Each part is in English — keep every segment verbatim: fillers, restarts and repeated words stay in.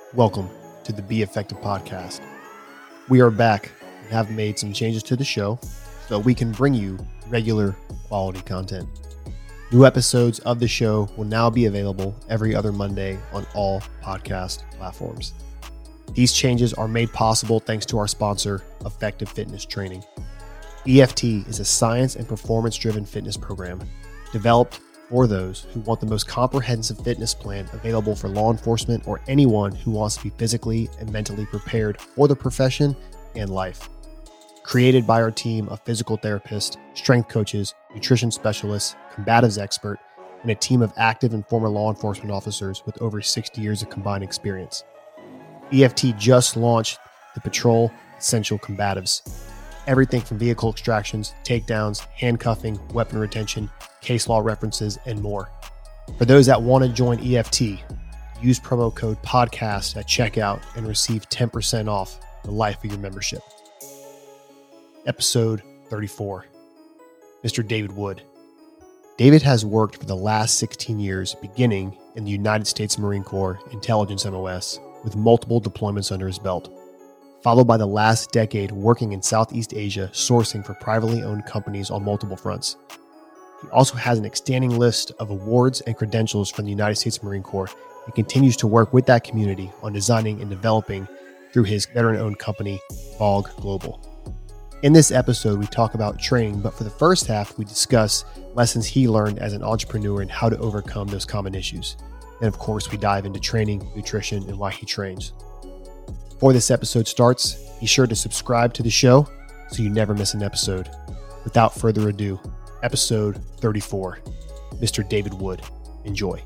Welcome to the Be Effective podcast. We are back and have made some changes to the show so we can bring you regular quality content. New episodes of the show will now be available every other Monday on all podcast platforms. These changes are made possible thanks to our sponsor, Effective Fitness Training. E F T is a science and performance-driven fitness program developed for those who want the most comprehensive fitness plan available for law enforcement or anyone who wants to be physically and mentally prepared for the profession and life. Created by our team of physical therapists, strength coaches, nutrition specialists, combatives expert, and a team of active and former law enforcement officers with over sixty years of combined experience. E F T just launched the Patrol Essential Combatives. Everything from vehicle extractions, takedowns, handcuffing, weapon retention, case law references, and more. For those that want to join E F T, use promo code podcast at checkout and receive ten percent off the life of your membership. Episode thirty-four, Mister David Wood. David has worked for the last sixteen years, beginning in the United States Marine Corps Intelligence M O S, with multiple deployments under his belt, followed by the last decade working in Southeast Asia, sourcing for privately owned companies on multiple fronts. He also has an outstanding list of awards and credentials from the United States Marine Corps and continues to work with that community on designing and developing through his veteran-owned company, VOG Global. In this episode, we talk about training, but for the first half, we discuss lessons he learned as an entrepreneur and how to overcome those common issues. And of course, we dive into training, nutrition, and why he trains. Before this episode starts, be sure to subscribe to the show so you never miss an episode. Without further ado, episode thirty-four, Mister David Wood. Enjoy.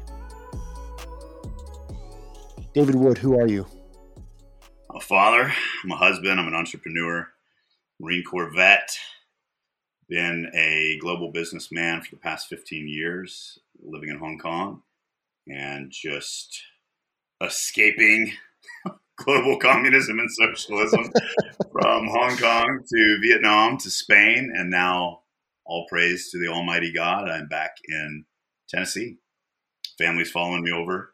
David Wood, who are you? I'm a father, I'm a husband, I'm an entrepreneur, Marine Corps vet, been a global businessman for the past fifteen years, living in Hong Kong, and just escaping global communism and socialism from Hong Kong to Vietnam to Spain, and now all praise to the Almighty God, I'm back in Tennessee. Family's following me over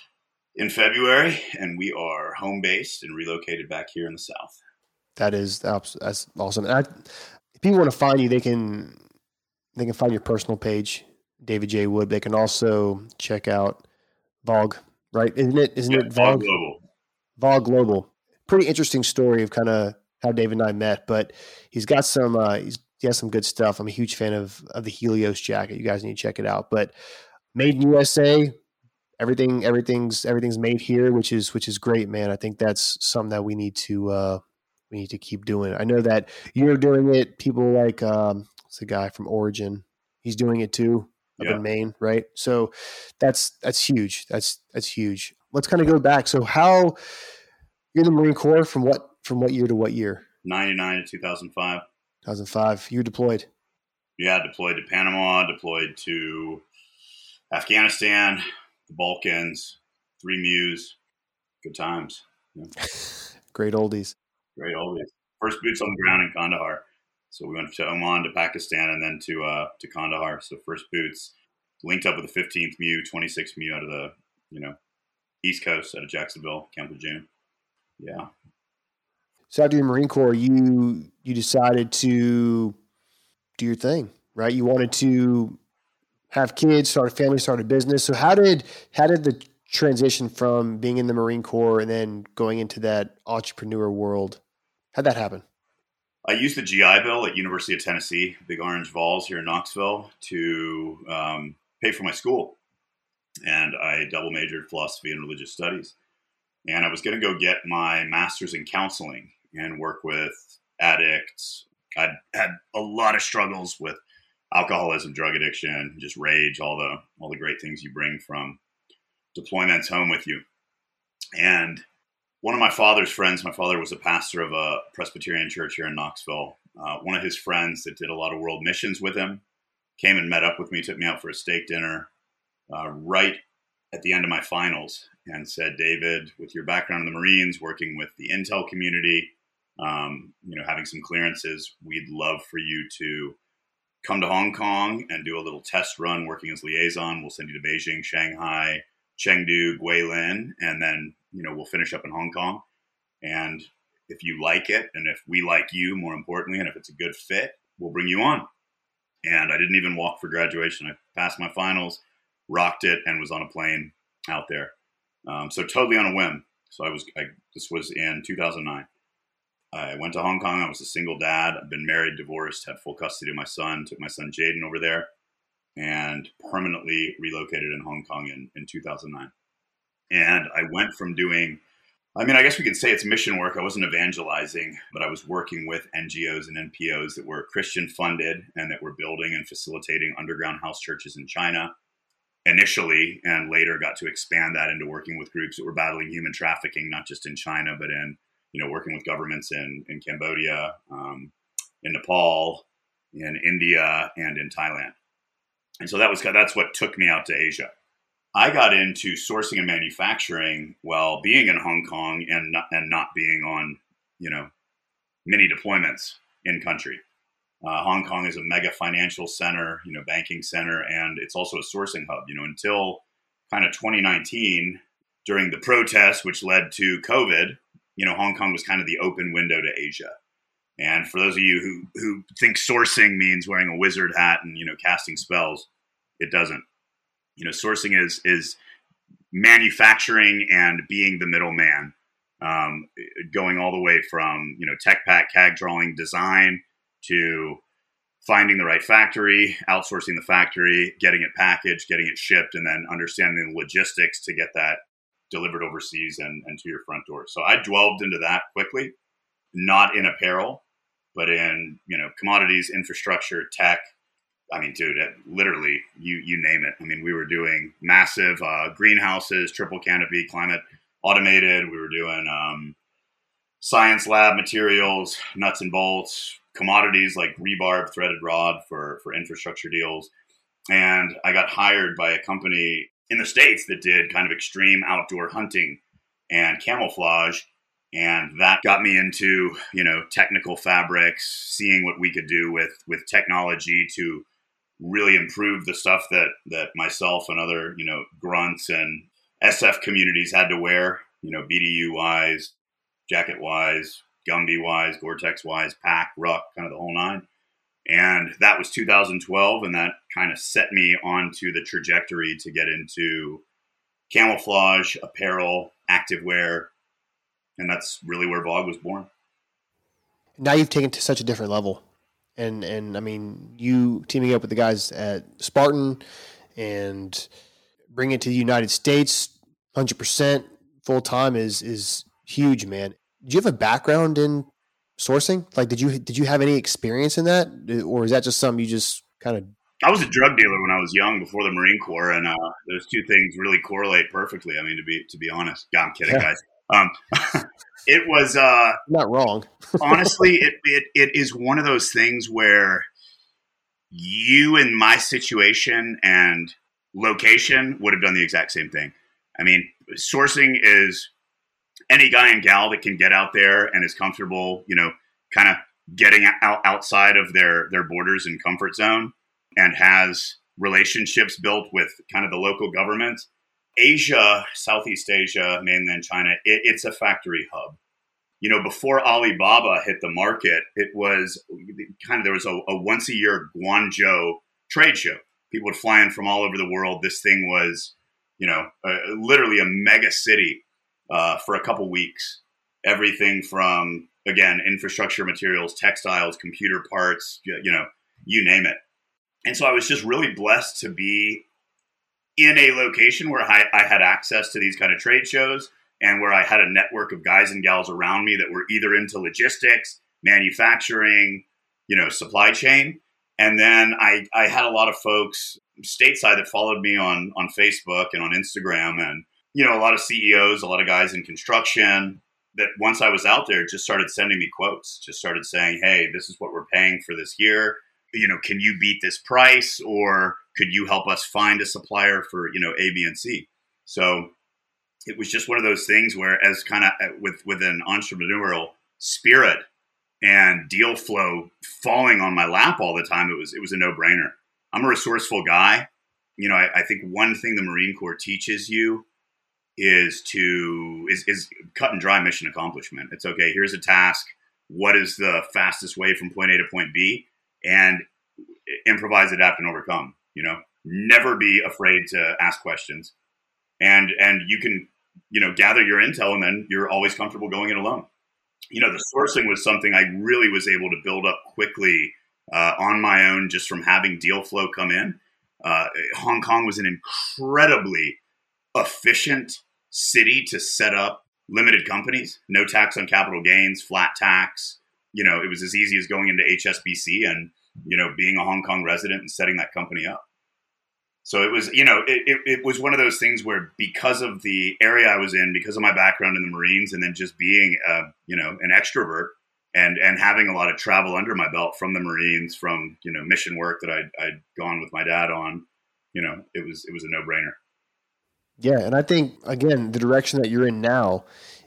in February, and we are home-based and relocated back here in the South. That is that's awesome. I, if people want to find you, they can they can find your personal page, David J. Wood. They can also check out VOG, right? Isn't it? Isn't yeah, it VOG? VOG Global. VOG Global. Pretty interesting story of kind of how David and I met, but he's got some uh, he's, he has some good stuff. I'm a huge fan of of the Helios jacket. You guys need to check it out. But made in U S A, everything everything's everything's made here, which is which is great, man. I think that's something that we need to uh, we need to keep doing. I know that you're doing it. People like um, what's the guy from Origin? He's doing it too up yeah. in Maine, right? So that's that's huge. That's that's huge. Let's kind of go back. So how you're in the Marine Corps from what from what year to what year? ninety-nine to two thousand five. two thousand five. You were deployed. Yeah, deployed to Panama, deployed to Afghanistan, the Balkans, three Mews. Good times. Yeah. Great oldies. Great oldies. First boots on the ground in Kandahar. So we went to Oman, to Pakistan, and then to uh, to Kandahar. So first boots, linked up with the fifteenth Mew, twenty-sixth Mew out of the, you know, East Coast, out of Jacksonville, Camp Lejeune. Yeah. So after your Marine Corps, you you decided to do your thing, right? You wanted to have kids, start a family, start a business. So how did how did the transition from being in the Marine Corps and then going into that entrepreneur world, how'd that happen? I used the G I Bill at University of Tennessee, Big Orange Vols here in Knoxville, to um, pay for my school. And I double majored philosophy and religious studies. And I was going to go get my master's in counseling and work with addicts. I'd had a lot of struggles with alcoholism, drug addiction, just rage, all the all the great things you bring from deployments home with you. And one of my father's friends, my father was a pastor of a Presbyterian church here in Knoxville. Uh, one of his friends that did a lot of world missions with him came and met up with me, took me out for a steak dinner uh, right at the end of my finals and said, David, with your background in the Marines, working with the intel community, um, you know, having some clearances, we'd love for you to come to Hong Kong and do a little test run working as liaison. We'll send you to Beijing, Shanghai, Chengdu, Guilin, and then you know, we'll finish up in Hong Kong. And if you like it, and if we like you, more importantly, and if it's a good fit, we'll bring you on. And I didn't even walk for graduation. I passed my finals, rocked it, and was on a plane out there. Um, so totally on a whim. So I was, I, this was in two thousand nine. I went to Hong Kong. I was a single dad. I've been married, divorced, had full custody of my son, took my son Jaden over there, and permanently relocated in Hong Kong in, in two thousand nine. And I went from doing, I mean, I guess we can say it's mission work. I wasn't evangelizing, but I was working with N G Os and N P Os that were Christian funded and that were building and facilitating underground house churches in China initially, and later got to expand that into working with groups that were battling human trafficking, not just in China, but in, you know, working with governments in, in Cambodia, um, in Nepal, in India, and in Thailand. And so that was, that's what took me out to Asia. I got into sourcing and manufacturing while being in Hong Kong and not, and not being on, you know, mini deployments in country. Uh, Hong Kong is a mega financial center, you know, banking center, and it's also a sourcing hub. You know, until kind of twenty nineteen, during the protests, which led to COVID, you know, Hong Kong was kind of the open window to Asia. And for those of you who who think sourcing means wearing a wizard hat and, you know, casting spells, it doesn't. You know, sourcing is is manufacturing and being the middleman, um, going all the way from, you know, tech pack, C A G drawing, design, to finding the right factory, outsourcing the factory, getting it packaged, getting it shipped, and then understanding the logistics to get that delivered overseas and, and to your front door. So I delved into that quickly, not in apparel, but in, you know, commodities, infrastructure, tech. I mean, dude, it, literally, you you name it. I mean, we were doing massive uh, greenhouses, triple canopy, climate automated. We were doing um, science lab materials, nuts and bolts, commodities like rebarb, threaded rod for, for infrastructure deals. And I got hired by a company in the States that did kind of extreme outdoor hunting and camouflage. And that got me into, you know, technical fabrics, seeing what we could do with, with technology to really improve the stuff that, that myself and other, you know, grunts and S F communities had to wear, you know, B D U wise, jacket wise, Gumby wise, Gore-Tex wise, pack, ruck, kind of the whole nine. And that was two thousand twelve. And that kind of set me onto the trajectory to get into camouflage, apparel, activewear. And that's really where Vogue was born. Now you've taken it to such a different level. And, and I mean, you teaming up with the guys at Spartan and bringing it to the United States, one hundred percent full time is, is huge, man. Did you have a background in sourcing? Like, did you, did you have any experience in that? Or is that just something you just kind of... I was a drug dealer when I was young before the Marine Corps. And uh, those two things really correlate perfectly. I mean, to be, to be honest, God, I'm kidding, guys. Um, it was, uh, not wrong. honestly, it, it, it is one of those things where you in my situation and location would have done the exact same thing. I mean, sourcing is any guy and gal that can get out there and is comfortable, you know, kind of getting out outside of their, their borders and comfort zone and has relationships built with kind of the local government. Asia, Southeast Asia, mainland China, it, it's a factory hub. You know, before Alibaba hit the market, it was kind of, there was a, a once a year Guangzhou trade show. People would fly in from all over the world. This thing was, you know, uh, literally a mega city uh, for a couple weeks. Everything from, again, infrastructure materials, textiles, computer parts, you know, you name it. And so I was just really blessed to be in a location where I, I had access to these kind of trade shows and where I had a network of guys and gals around me that were either into logistics, manufacturing, you know, supply chain. And then I, I had a lot of folks stateside that followed me on, on Facebook and on Instagram, and, you know, a lot of C E Os, a lot of guys in construction that once I was out there just started sending me quotes, just started saying, hey, this is what we're paying for this year. You know, can you beat this price, or could you help us find a supplier for, you know, A, B, and C? So it was just one of those things where, as kind of with, with an entrepreneurial spirit and deal flow falling on my lap all the time, it was, it was a no brainer. I'm a resourceful guy. You know, I, I think one thing the Marine Corps teaches you is to is, is cut and dry mission accomplishment. It's okay. Here's a task. What is the fastest way from point A to point B? And improvise, adapt, and overcome. You know, never be afraid to ask questions, and and you can, you know, gather your intel, and then you're always comfortable going it alone. You know, the sourcing was something I really was able to build up quickly uh, on my own, just from having deal flow come in. Uh, Hong Kong was an incredibly efficient city to set up limited companies, no tax on capital gains, flat tax. You know, it was as easy as going into H S B C and, you know, being a Hong Kong resident and setting that company up. So it was, you know, it, it, it was one of those things where, because of the area I was in, because of my background in the Marines, and then just being, uh, you know, an extrovert and, and having a lot of travel under my belt from the Marines, from, you know, mission work that I'd, I'd gone with my dad on, you know, it was, it was a no brainer. Yeah. And I think, again, the direction that you're in now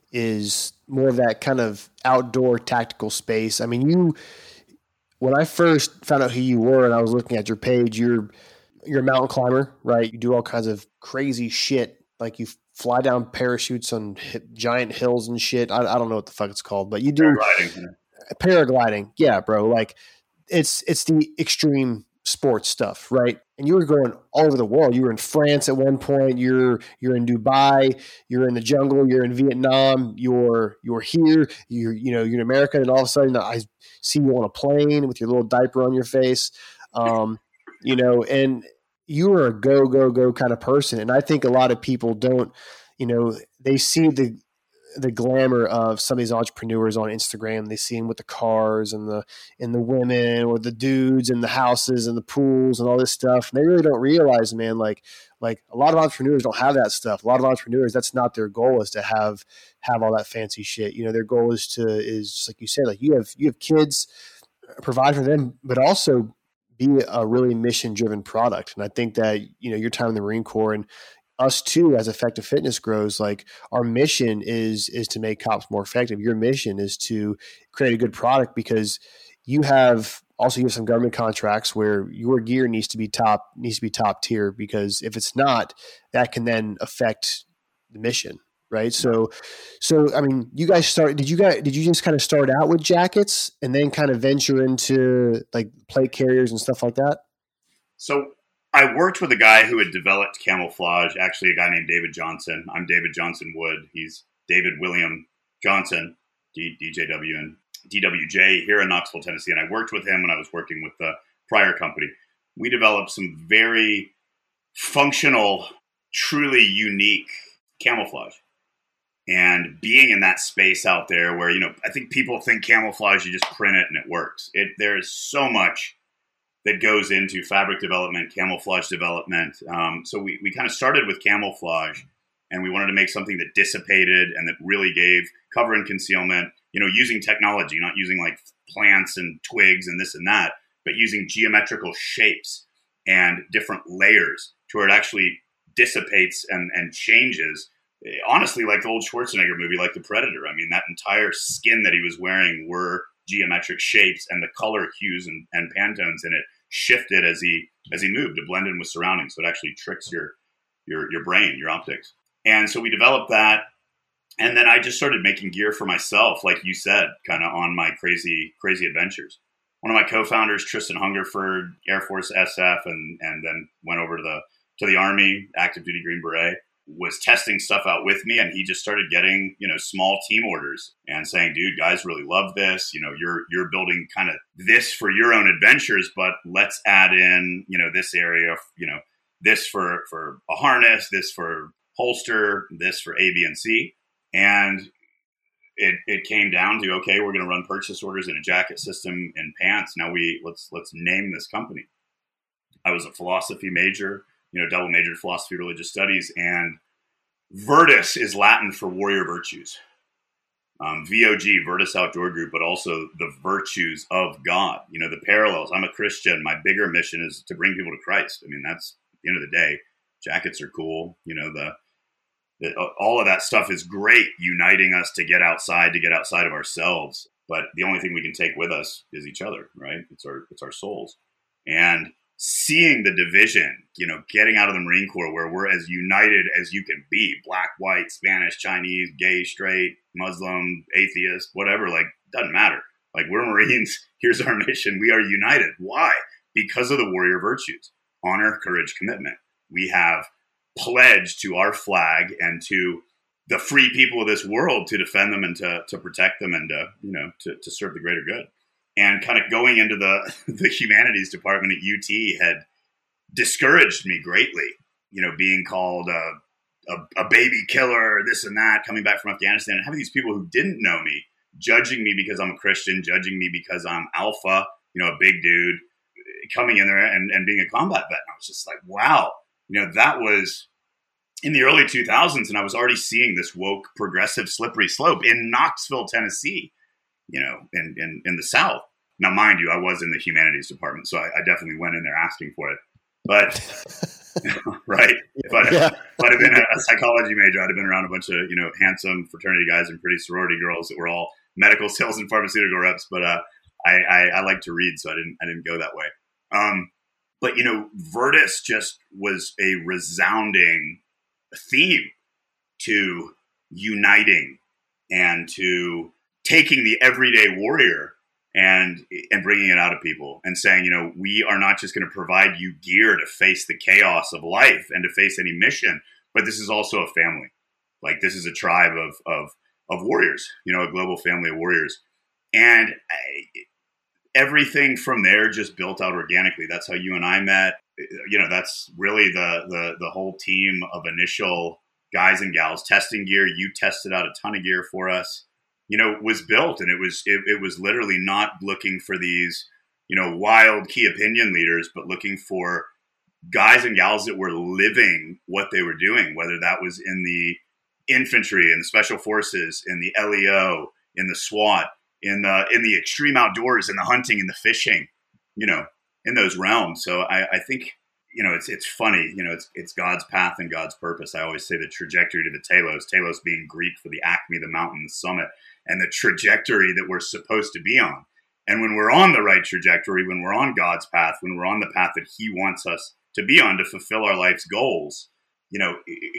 is more of that kind of outdoor tactical space. I mean, you, when I first found out who you were and I was looking at your page, you're, you're a mountain climber, right? You do all kinds of crazy shit. Like you fly down parachutes on hip, giant hills and shit. I, I don't know what the fuck it's called, but you do paragliding. paragliding. Yeah, bro. Like it's, it's the extreme sports stuff, right? And you were going all over the world. You were in France at one point. You're, you're in Dubai. You're in the jungle. You're in Vietnam. You're, you're here. You're, you know, you're in America. And all of a sudden I see you on a plane with your little diaper on your face. Um, You know, and you are a go, go, go kind of person. And I think a lot of people don't, you know, they see the the glamour of some of these entrepreneurs on Instagram. They see them with the cars and the and the women, or the dudes and the houses and the pools and all this stuff. And they really don't realize, man, like like a lot of entrepreneurs don't have that stuff. A lot of entrepreneurs, that's not their goal, is to have have all that fancy shit. You know, their goal is to is just like you said, like you have you have kids, provide for them, but also be a really mission-driven product. And I think that, you know, your time in the Marine Corps and us too, as Effective Fitness grows, like our mission is, is to make cops more effective. Your mission is to create a good product, because you have also, you have some government contracts where your gear needs to be top, needs to be top tier, because if it's not, that can then affect the mission. Right. So, so, I mean, you guys start, did you guys, did you just kind of start out with jackets and then kind of venture into like plate carriers and stuff like that? So I worked with a guy who had developed camouflage, actually a guy named David Johnson. I'm David Johnson Wood. He's David William Johnson, D, DJW and D W J here in Knoxville, Tennessee. And I worked with him when I was working with the prior company. We developed some very functional, truly unique camouflage. And being in that space out there where, you know, I think people think camouflage, you just print it and it works. It there is so much that goes into fabric development, camouflage development. Um, so we, we kind of started with camouflage, and we wanted to make something that dissipated and that really gave cover and concealment, you know, using technology, not using like plants and twigs and this and that, but using geometrical shapes and different layers to where it actually dissipates and, and changes. Honestly, like the old Schwarzenegger movie, like The Predator. I mean, that entire skin that he was wearing were geometric shapes, and the color hues and, and Pantones in it shifted as he as he moved to blend in with surroundings. So it actually tricks your your your brain, your optics. And so we developed that, and then I just started making gear for myself, like you said, kind of on my crazy crazy adventures. One of my co-founders, Tristan Hungerford, Air Force S F, and and then went over to the to the Army, active duty Green Beret, was testing stuff out with me, and he just started getting, you know, small team orders and saying, dude, guys really love this. You know, you're, you're building kind of this for your own adventures, but let's add in, you know, this area, you know, this for, for a harness, this for holster, this for A, B, and C. And it, it came down to, okay, we're going to run purchase orders in a jacket system and pants. Now we let's, let's name this company. I was a philosophy major, you know, double majored philosophy, religious studies, and Virtus is Latin for warrior virtues. Um, V O G, Virtus Outdoor Group, but also the virtues of God. You know, the parallels. I'm a Christian. My bigger mission is to bring people to Christ. I mean, that's at the end of the day. Jackets are cool. You know, the, the all of that stuff is great, uniting us to get outside, to get outside of ourselves. But the only thing we can take with us is each other, right? It's our it's our souls. And seeing the division, you know, getting out of the Marine Corps where we're as united as you can be, black, white, Spanish, Chinese, gay, straight, Muslim, atheist, whatever, like, doesn't matter. Like, we're Marines. Here's our mission. We are united. Why? Because of the warrior virtues, honor, courage, commitment. We have pledged to our flag and to the free people of this world to defend them and to, to protect them and to, you know, to, to serve the greater good. And kind of going into the, the humanities department at U T had discouraged me greatly, you know, being called a, a, a baby killer, this and that, coming back from Afghanistan, and having these people who didn't know me, judging me because I'm a Christian, judging me because I'm alpha, you know, a big dude, coming in there and, and being a combat vet. And I was just like, wow, you know, that was in the early two thousands, and I was already seeing this woke, progressive, slippery slope in Knoxville, Tennessee, you know, in, in, in the South. Now, mind you, I was in the humanities department, so I, I definitely went in there asking for it. But, right, but yeah. if I'd have been a psychology major, I'd have been around a bunch of, you know, handsome fraternity guys and pretty sorority girls that were all medical, sales, and pharmaceutical reps. But uh, I, I, I like to read, so I didn't I didn't go that way. Um, but, you know, Virtus just was a resounding theme to uniting and to taking the everyday warrior and and bringing it out of people and saying, you know, we are not just going to provide you gear to face the chaos of life and to face any mission, but this is also a family. Like, this is a tribe of of of warriors, you know, a global family of warriors. And I, everything from there just built out organically. That's how you and I met. You know, that's really the the the whole team of initial guys and gals testing gear. You tested out a ton of gear for us, you know, was built. And it was it, it was literally not looking for these, you know, wild key opinion leaders, but looking for guys and gals that were living what they were doing, whether that was in the infantry, in the special forces, in the L E O, in the SWAT, in the in the extreme outdoors, in the hunting, in the fishing, you know, in those realms. So I, I think, you know, it's it's funny, you know, it's it's God's path and God's purpose. I always say the trajectory to the telos, telos being Greek for the acme, the mountain, the summit, and the trajectory that we're supposed to be on. And when we're on the right trajectory, when we're on God's path, when we're on the path that He wants us to be on to fulfill our life's goals, you know,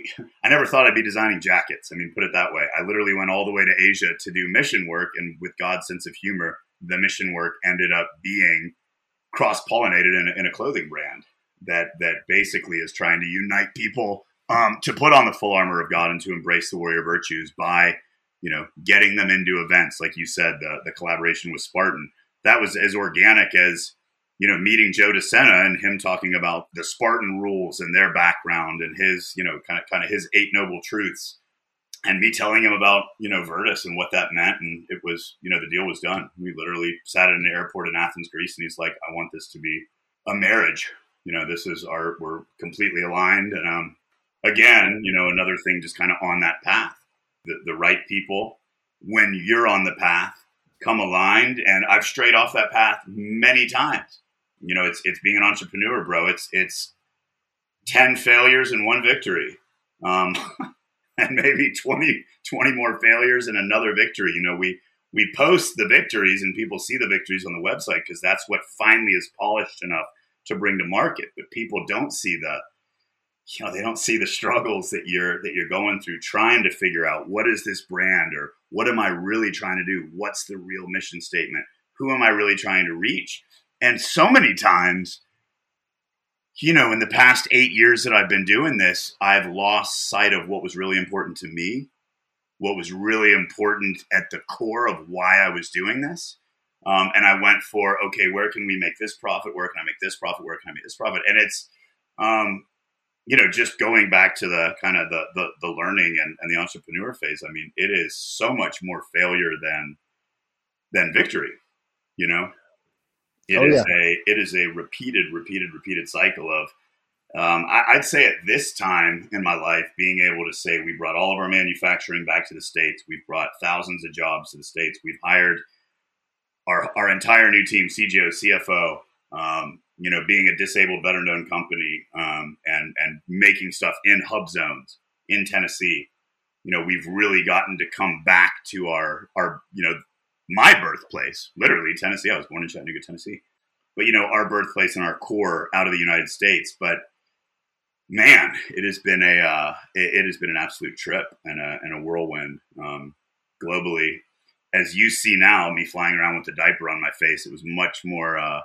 I never thought I'd be designing jackets. I mean, put it that way. I literally went all the way to Asia to do mission work. And with God's sense of humor, the mission work ended up being cross-pollinated in a, in a clothing brand that that basically is trying to unite people um, to put on the full armor of God and to embrace the warrior virtues by, you know, getting them into events. Like you said, the, the collaboration with Spartan, that was as organic as, you know, meeting Joe DeSena and him talking about the Spartan rules and their background and his, you know, kind of kind of his eight noble truths, and me telling him about, you know, Virtus and what that meant. And it was, you know, the deal was done. We literally sat in an airport in Athens, Greece, and he's like, I want this to be a marriage. You know, this is our, we're completely aligned. And um, again, you know, another thing just kind of on that path, the, the right people, when you're on the path, come aligned. And I've strayed off that path many times. You know, it's it's being an entrepreneur, bro. It's it's ten failures and one victory, um, and maybe twenty, twenty more failures and another victory. You know, we we post the victories and people see the victories on the website because that's what finally is polished enough to bring to market. But people don't see the, you know, they don't see the struggles that you're that you're going through, trying to figure out what is this brand, or what am I really trying to do? What's the real mission statement? Who am I really trying to reach? And so many times, you know, in the past eight years that I've been doing this, I've lost sight of what was really important to me, what was really important at the core of why I was doing this. Um, and I went for, okay, where can we make this profit? Where can I make this profit? Where can I make this profit? And it's, um, you know, just going back to the kind of the, the, the learning and, and the entrepreneur phase. I mean, it is so much more failure than, than victory, you know? It oh, is yeah. a it is a repeated, repeated, repeated cycle of, um, I, I'd say at this time in my life, being able to say we brought all of our manufacturing back to the States. We've brought thousands of jobs to the States. We've hired our our entire new team, C G O, C F O, um, you know, being a disabled, better-known company, um, and, and making stuff in hub zones in Tennessee. You know, we've really gotten to come back to our, our you know, my birthplace, literally Tennessee. I was born in Chattanooga, Tennessee. but you know, our birthplace and our core out of the United States. But man, it has been a uh, it, it has been an absolute trip and a, and a whirlwind um, globally. As you see now, me flying around with the diaper on my face, it was much more uh,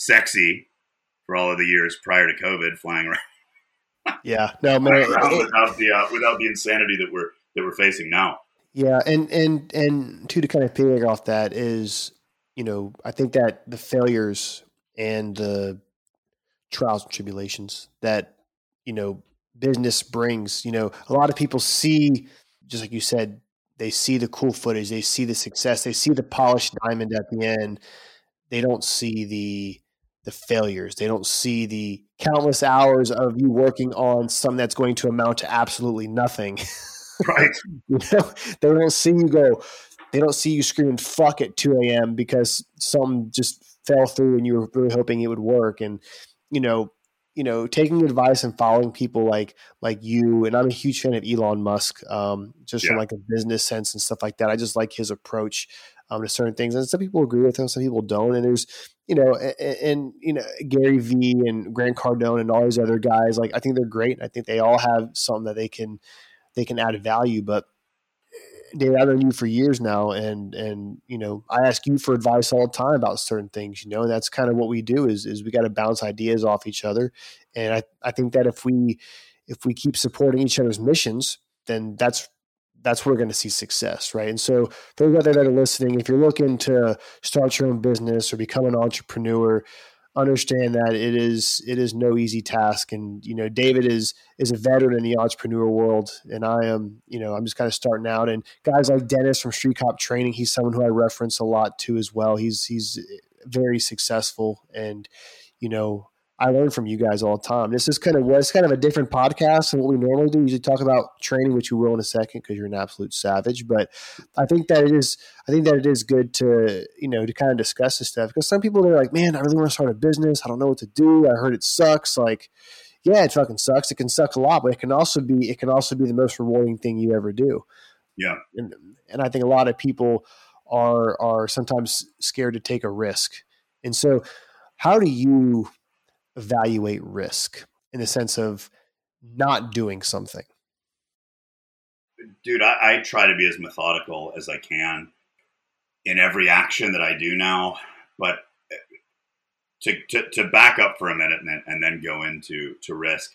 sexy for all of the years prior to COVID, flying around. Yeah, no, man, around without the uh, without the insanity that we're that we're facing now. Yeah, and and and two, to kind of piggyback off that is, you know, I think that the failures and the trials and tribulations that, you know, business brings, you know, a lot of people see, just like you said, they see the cool footage, they see the success, they see the polished diamond at the end. They don't see the the failures. They don't see the countless hours of you working on something that's going to amount to absolutely nothing. Right. You know, they don't see you go, they don't see you screaming fuck at two a.m. because something just fell through and you were really hoping it would work. And, you know, you know, taking advice and following people like like you, and I'm a huge fan of Elon Musk, um, just yeah. from like a business sense and stuff like that. I just like his approach um, to certain things, and some people agree with him, some people don't. And there's, you know, and, and you know, Gary Vee and Grant Cardone and all these other guys. Like, I think they're great. I think they all have something that they can they can add value. But David, I've known you for years now, and and you know, I ask you for advice all the time about certain things. You know, and that's kind of what we do is is we got to bounce ideas off each other. And I, I think that if we if we keep supporting each other's missions, then that's that's where we're going to see success, right? And so for those out there that are listening, if you're looking to start your own business or become an entrepreneur, understand that it is it is no easy task. And, you know, David is is a veteran in the entrepreneur world, and I am, you know, I'm just kind of starting out. And guys like Dennis from Street Cop Training, he's someone who I reference a lot too as well. He's he's very successful, and, you know, I learn from you guys all the time. This is kind of what's kind of a different podcast than what we normally do. We usually talk about training, which you will in a second because you're an absolute savage. But I think that it is, I think that it is good to, you know, to kind of discuss this stuff, because some people, they're like, man, I really want to start a business. I don't know what to do. I heard it sucks. Like, yeah, it fucking sucks. It can suck a lot, but it can also be, it can also be the most rewarding thing you ever do. Yeah. And, and I think a lot of people are, are sometimes scared to take a risk. And so how do you evaluate risk in the sense of not doing something? Dude, I, I try to be as methodical as I can in every action that I do now. But to to, to back up for a minute and then, and then go into to risk,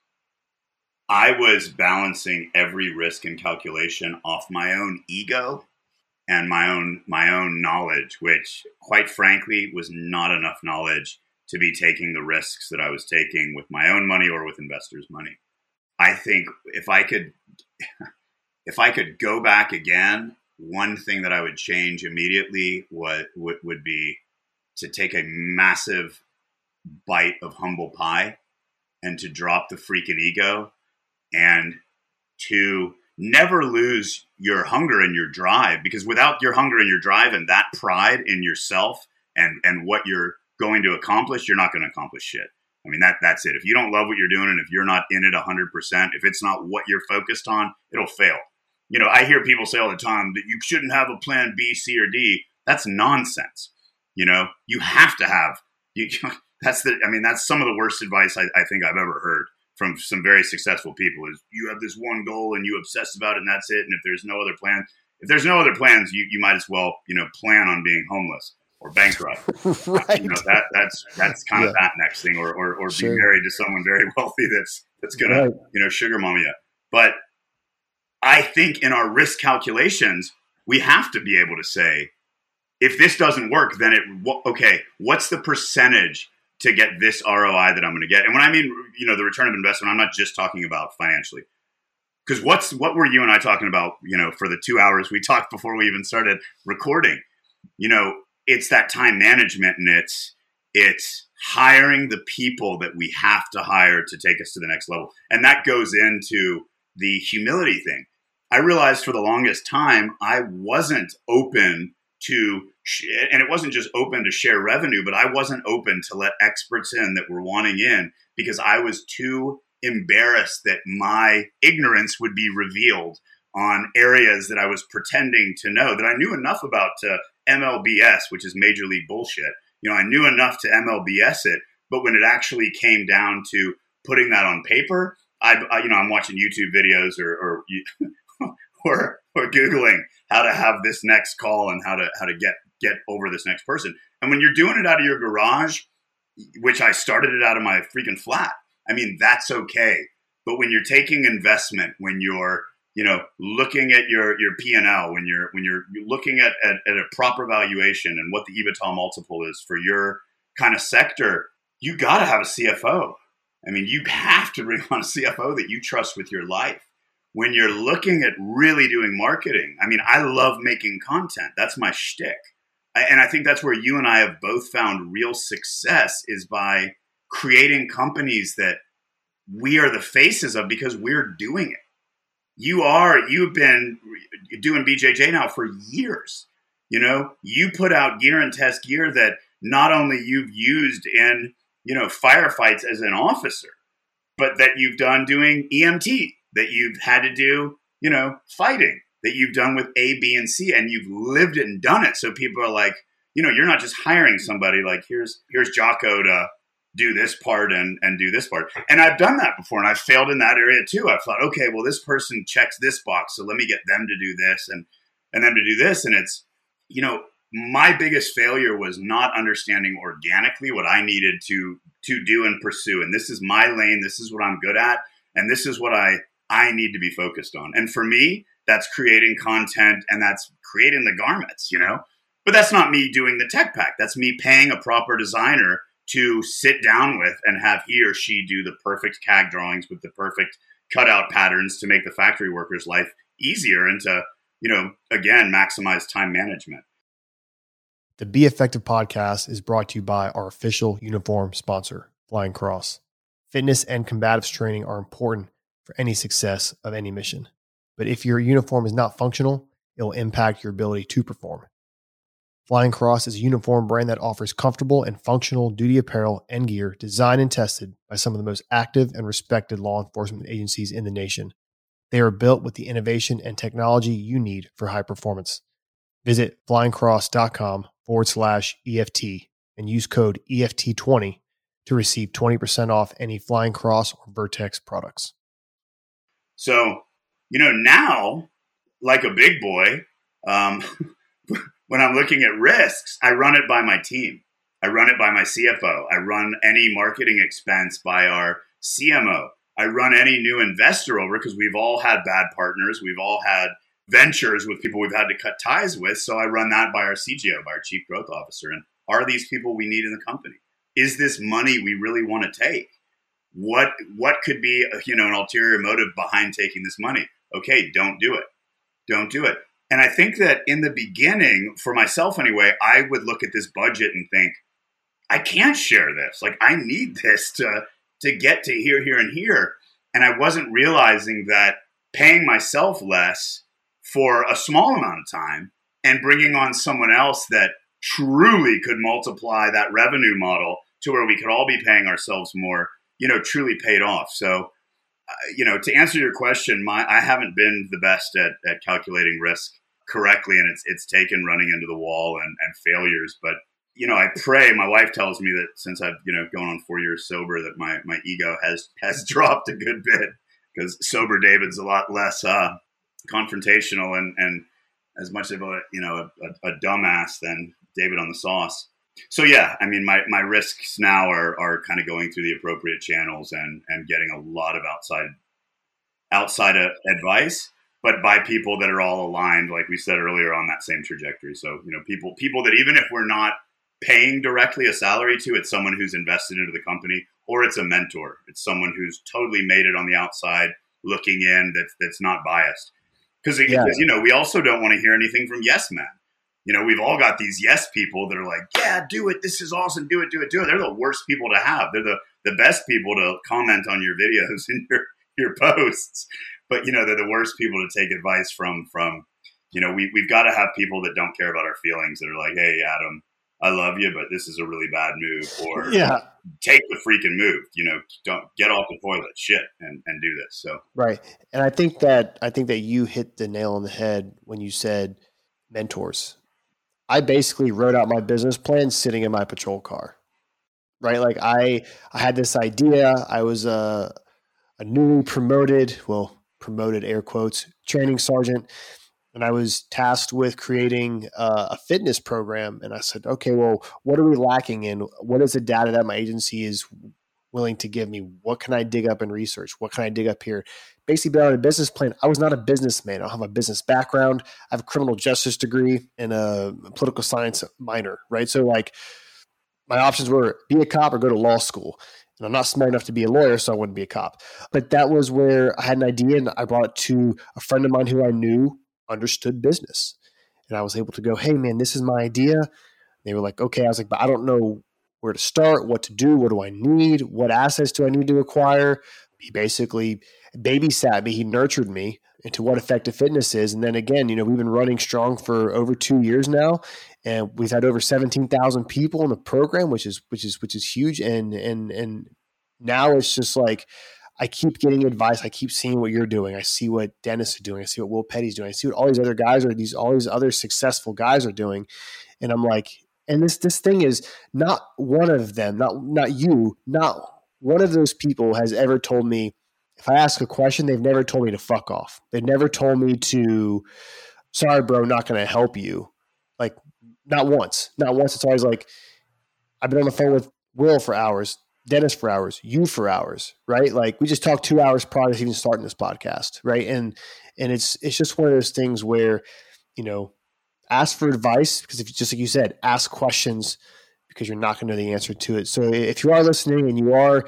I was balancing every risk and calculation off my own ego and my own my own knowledge, which, quite frankly, was not enough knowledge to be taking the risks that I was taking with my own money or with investors' money. I think if I could, if I could go back again, one thing that I would change immediately would, would, would be to take a massive bite of humble pie and to drop the freaking ego and to never lose your hunger and your drive, because without your hunger and your drive and that pride in yourself and, and what you're going to accomplish, you're not going to accomplish shit. I mean, that that's it. If you don't love what you're doing and if you're not in it one hundred percent, if it's not what you're focused on, it'll fail. You know, I hear people say all the time that you shouldn't have a plan B, C, or D. That's nonsense. You know, you have to have, you, that's the, I mean, that's some of the worst advice I, I think I've ever heard from some very successful people is you have this one goal and you obsess about it and that's it. And if there's no other plan, if there's no other plans, you, you might as well, you know, plan on being homeless or bankrupt. Right. You know, that that's that's kind of yeah. that next thing, or or, or sure. be married to someone very wealthy that's that's gonna right. you know sugar mama you. But I think in our risk calculations, we have to be able to say, if this doesn't work, then it okay. What's the percentage to get this R O I that I'm going to get? And when I mean you know the return of investment, I'm not just talking about financially. Because what's what were you and I talking about? You know, for the two hours we talked before we even started recording. You know. It's that time management, and it's it's hiring the people that we have to hire to take us to the next level. And that goes into the humility thing. I realized for the longest time, I wasn't open to, and it wasn't just open to share revenue, but I wasn't open to let experts in that were wanting in because I was too embarrassed that my ignorance would be revealed on areas that I was pretending to know, that I knew enough about to M L B S, which is major league bullshit, You know, I knew enough to M L B S it, but when it actually came down to putting that on paper, I, I you know, I'm watching YouTube videos or or, or or Googling how to have this next call and how to how to get get over this next person. And when you're doing it out of your garage, which I started it out of my freaking flat, I mean, that's okay. But when you're taking investment, when you're, you know, looking at your, your P and L, when you're when you're looking at, at, at a proper valuation and what the EBITDA multiple is for your kind of sector, you got to have a C F O. I mean, you have to bring on a C F O that you trust with your life. When you're looking at really doing marketing, I mean, I love making content. That's my shtick. I, and I think that's where you and I have both found real success, is by creating companies that we are the faces of because we're doing it. You are, you've been doing B J J now for years. You know, you put out gear and test gear that not only you've used in, you know, firefights as an officer, but that you've done doing E M T, that you've had to do, you know, fighting, that you've done with A, B, and C, and you've lived it and done it. So people are like, you know, you're not just hiring somebody like, here's here's Jocko to do this part and, and do this part. And I've done that before, and I've failed in that area too. I've thought, okay, well, this person checks this box, so let me get them to do this and, and them to do this. And it's, you know, my biggest failure was not understanding organically what I needed to to do and pursue. And this is my lane. This is what I'm good at. And this is what I, I need to be focused on. And for me, that's creating content, and that's creating the garments, you know. But that's not me doing the tech pack. That's me paying a proper designer to sit down with and have he or she do the perfect C A D drawings with the perfect cutout patterns to make the factory worker's life easier and to, you know, again, maximize time management. The Be Effective podcast is brought to you by our official uniform sponsor, Flying Cross. Fitness and combatives training are important for any success of any mission. But if your uniform is not functional, it will impact your ability to perform. Flying Cross is a uniform brand that offers comfortable and functional duty apparel and gear designed and tested by some of the most active and respected law enforcement agencies in the nation. They are built with the innovation and technology you need for high performance. Visit flyingcross.com forward slash EFT and use code E F T twenty to receive twenty percent off any Flying Cross or Vertex products. So, you know, now, like a big boy, um, when I'm looking at risks, I run it by my team. I run it by my C F O. I run any marketing expense by our C M O. I run any new investor over because we've all had bad partners. We've all had ventures with people we've had to cut ties with. So I run that by our C G O, by our Chief Growth Officer. And are these people we need in the company? Is this money we really want to take? What what could be, you know, an ulterior motive behind taking this money? Okay, don't do it. Don't do it. And I think that in the beginning, for myself anyway, I would look at this budget and think, I can't share this. Like, I need this to, to get to here, here, and here. And I wasn't realizing that paying myself less for a small amount of time and bringing on someone else that truly could multiply that revenue model to where we could all be paying ourselves more, you know, truly paid off. So, uh, you know, to answer your question, my I haven't been the best at, at calculating risk correctly, and it's it's taken running into the wall and, and failures. But, you know, I pray, my wife tells me that since I've, you know, going on four years sober, that my, my ego has, has dropped a good bit, because sober David's a lot less uh, confrontational and, and as much of a, you know, a, a dumbass than David on the sauce. So, yeah, I mean, my, my risks now are, are kind of going through the appropriate channels and, and getting a lot of outside, outside of advice, but by people that are all aligned, like we said earlier, on that same trajectory. So, you know, people, people that even if we're not paying directly a salary to, it's someone who's invested into the company, or it's a mentor. It's someone who's totally made it on the outside looking in, that's, that's not biased. Because, yeah. you know, we also don't want to hear anything from yes men. You know, we've all got these yes people that are like, yeah, do it. This is awesome. Do it, do it, do it. They're the worst people to have. They're the, the best people to comment on your videos and your, your posts. But, you know, they're the worst people to take advice from, from, you know, we, we've got to have people that don't care about our feelings, that are like, hey, Adam, I love you, but this is a really bad move. Or yeah. take the freaking move, you know, don't get off the toilet, shit, and, and do this. So, right. And I think that, I think that you hit the nail on the head when you said mentors. I basically wrote out my business plan sitting in my patrol car, right? Like I, I had this idea. I was a, a newly promoted, well, promoted air quotes, training sergeant. And I was tasked with creating uh, a fitness program. And I said, okay, well, what are we lacking in? What is the data that my agency is willing to give me? What can I dig up in research? What can I dig up here? Basically, built out a business plan. I was not a businessman. I don't have a business background. I have a criminal justice degree and a political science minor, right? So like my options were be a cop or go to law school. And I'm not smart enough to be a lawyer, so I wouldn't be a cop. But that was where I had an idea, and I brought it to a friend of mine who I knew understood business. And I was able to go, hey, man, this is my idea. They were like, okay. I was like, but I don't know where to start, what to do, what do I need, what assets do I need to acquire? He basically babysat me. He nurtured me into what effective fitness is. And then again, you know, we've been running strong for over two years now, and we've had over seventeen thousand people in the program, which is which is which is huge. And and and now it's just like I keep getting advice. I keep seeing what you're doing. I see what Dennis is doing. I see what Will Petty's doing. I see what all these other guys are. These all these other successful guys are doing, and I'm like, and this this thing is not one of them, not not you, not one of those people has ever told me. If I ask a question, they've never told me to fuck off. They've never told me to, sorry, bro, not going to help you. Like, not once. Not once. It's always like, I've been on the phone with Will for hours, Dennis for hours, you for hours, right? Like, we just talked two hours prior to even starting this podcast, right? And and it's it's just one of those things where, you know, ask for advice, because if just like you said, ask questions, because you're not going to know the answer to it. So if you are listening and you are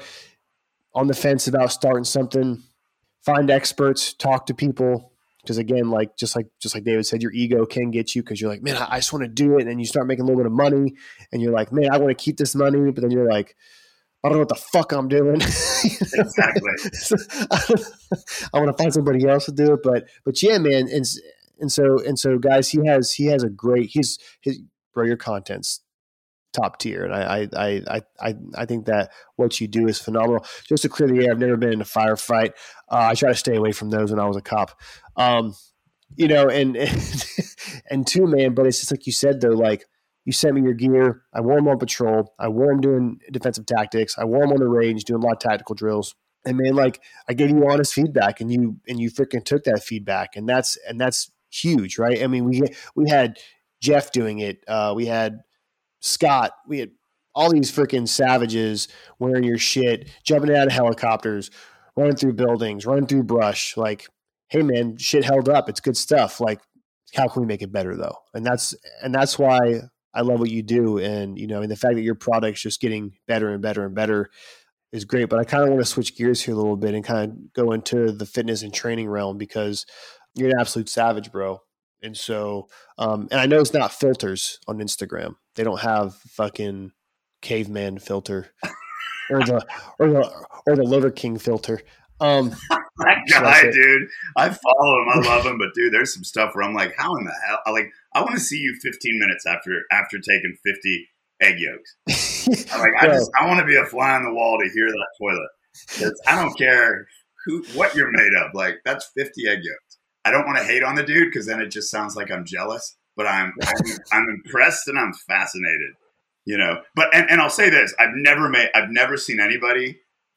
on the fence about starting something, find experts, talk to people. Because again, like just like just like David said, your ego can get you, because you're like, man, I just want to do it. And then you start making a little bit of money and you're like, man, I want to keep this money. But then you're like, I don't know what the fuck I'm doing. Exactly. So, I, I want to find somebody else to do it. But but yeah, man. And and so and so guys, he has he has a great he's his bro, your content's top tier. And I, I, I, I, I think that what you do is phenomenal. Just to clear the air, I've never been in a firefight. Uh, I try to stay away from those when I was a cop. Um, you know, and, and, and two, man, but it's just like you said, though, like you sent me your gear. I wore them on patrol. I wore them doing defensive tactics. I wore them on the range, doing a lot of tactical drills. And man, like I gave you honest feedback, and you, and you freaking took that feedback. And that's, and that's huge, right? I mean, we, we had Jeff doing it. Uh, we had Scott, we had all these freaking savages wearing your shit, jumping out of helicopters, running through buildings, running through brush. Like, hey man, shit held up. It's good stuff. Like, how can we make it better though? And that's and that's why I love what you do. And you know, and the fact that your product's just getting better and better and better is great. But I kind of want to switch gears here a little bit and kind of go into the fitness and training realm, because you're an absolute savage, bro. And so, um, and I know it's not filters on Instagram. They don't have fucking caveman filter or the or the or the Liver King filter. Um, that guy, dude, I follow him. I love him, but dude, there's some stuff where I'm like, how in the hell? I like, I want to see you fifteen minutes after after taking fifty egg yolks. I'm like, I just, I want to be a fly on the wall to hear that toilet. I don't care who, what you're made of. Like, that's fifty egg yolks. I don't want to hate on the dude, because then it just sounds like I'm jealous. But I'm, I'm I'm impressed and I'm fascinated, you know. But and, and I'll say this: I've never made, I've never seen anybody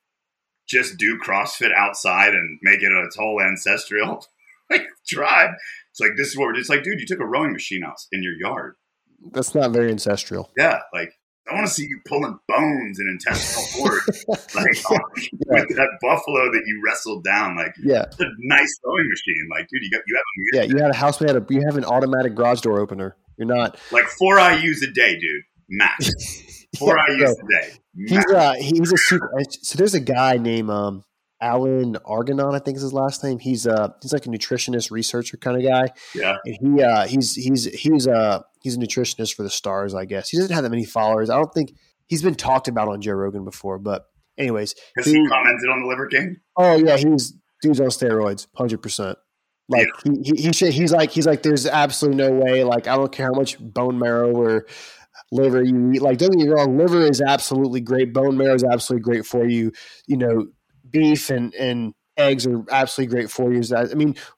just do CrossFit outside and make it a whole ancestral like tribe. It's like, this is what we're. It's like, dude, you took a rowing machine out in your yard. That's not very ancestral. Yeah, like I want to see you pulling bones and intestinal cords, like oh, yeah. with that buffalo that you wrestled down. Like, yeah, it's a nice rowing machine. Like, dude, you got you have a yeah, you had a house. We had a you have an automatic garage door opener. You're not like four I U's a day, dude. Max. Four yeah, I U's so, a day. Max. He's uh he's a super. So there's a guy named um Alan Argonon, I think is his last name. He's uh he's like a nutritionist researcher kind of guy. Yeah. And he uh he's he's he's uh he's a nutritionist for the stars, I guess. He doesn't have that many followers. I don't think he's been talked about on Joe Rogan before, but anyways. Has he, he commented on the Liver King? Oh yeah, he's dude's on steroids, one hundred percent. Like yeah. he, he he he's like he's like there's absolutely no way. Like I don't care how much bone marrow or liver you eat. Like don't get me wrong, liver is absolutely great. Bone marrow is absolutely great for you. You know, beef and and eggs are absolutely great for you. I mean,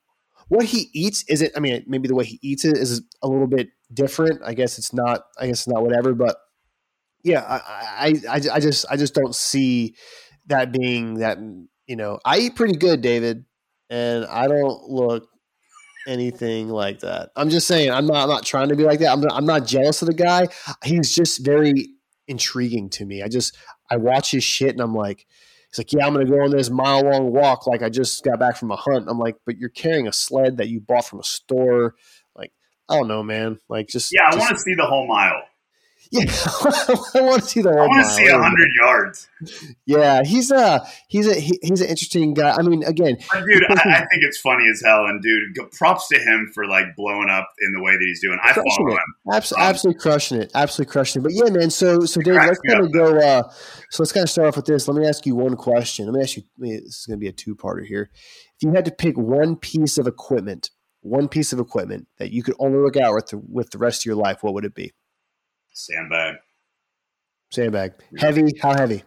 what he eats isn't, I mean, maybe the way he eats it is a little bit different. I guess it's not, I guess it's not whatever, but yeah, I, I, I, I just, I just don't see that being that, you know, I eat pretty good, David, and I don't look anything like that. I'm just saying, I'm not, I'm not trying to be like that. I'm not, I'm not jealous of the guy. He's just very intriguing to me. I just, I watch his shit and I'm like, he's like, yeah, I'm going to go on this mile long walk. Like I just got back from a hunt. I'm like, but you're carrying a sled that you bought from a store. Like, I don't know, man. Like just, yeah, I just, want to see the whole mile. Yeah, I want to see the whole. I want to mile. see a hundred yards. Yeah, he's a he's a he, he's an interesting guy. I mean, again, but dude, I, I think it's funny as hell, and dude, props to him for like blowing up in the way that he's doing. I follow it. him, Abs- um, absolutely crushing it, absolutely crushing it. But yeah, man. So so Dave, let's kind of go. Uh, so let's kind of start off with this. Let me ask you one question. Let me ask you. Let me, this is going to be a two-parter here. If you had to pick one piece of equipment, one piece of equipment that you could only look out with the, with the rest of your life, what would it be? Sandbag. Sandbag. Heavy? How heavy?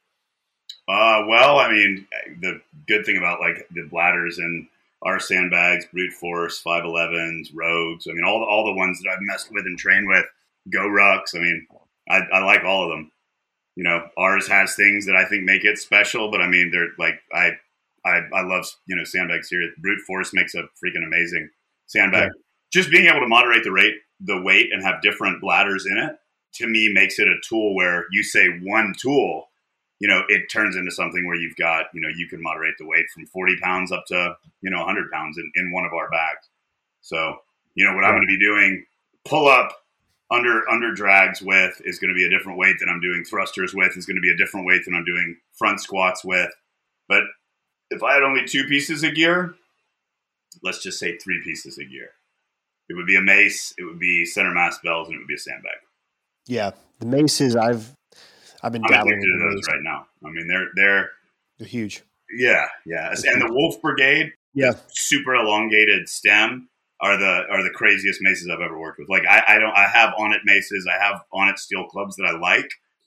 Uh, well, I mean, the good thing about like the bladders and our sandbags, brute force, five elevens, rogues. I mean, all the, all the ones that I've messed with and trained with, go rucks. I mean, I, I like all of them. You know, ours has things that I think make it special, but I mean, they're like, I, I, I love, you know, sandbag series. Brute force makes a freaking amazing sandbag. Yeah. Just being able to moderate the rate, the weight and have different bladders in it, to me makes it a tool where you say one tool, you know, it turns into something where you've got, you know, you can moderate the weight from forty pounds up to, you know, one hundred pounds in, in one of our bags. So, you know, what yeah. I'm going to be doing pull up under, under drags with is going to be a different weight than I'm doing thrusters with, is going to be a different weight than I'm doing front squats with. But if I had only two pieces of gear, let's just say three pieces of gear, it would be a mace, it would be center mass bells, and it would be a sandbag. Yeah, the maces I've I've been I'm dabbling addicted to those right now. I mean, they're they're they're huge. Yeah, yeah, and the Wolf Brigade, yeah, super elongated stem are the are the craziest maces I've ever worked with. Like I, I don't I have Onnit maces, I have Onnit steel clubs that I like,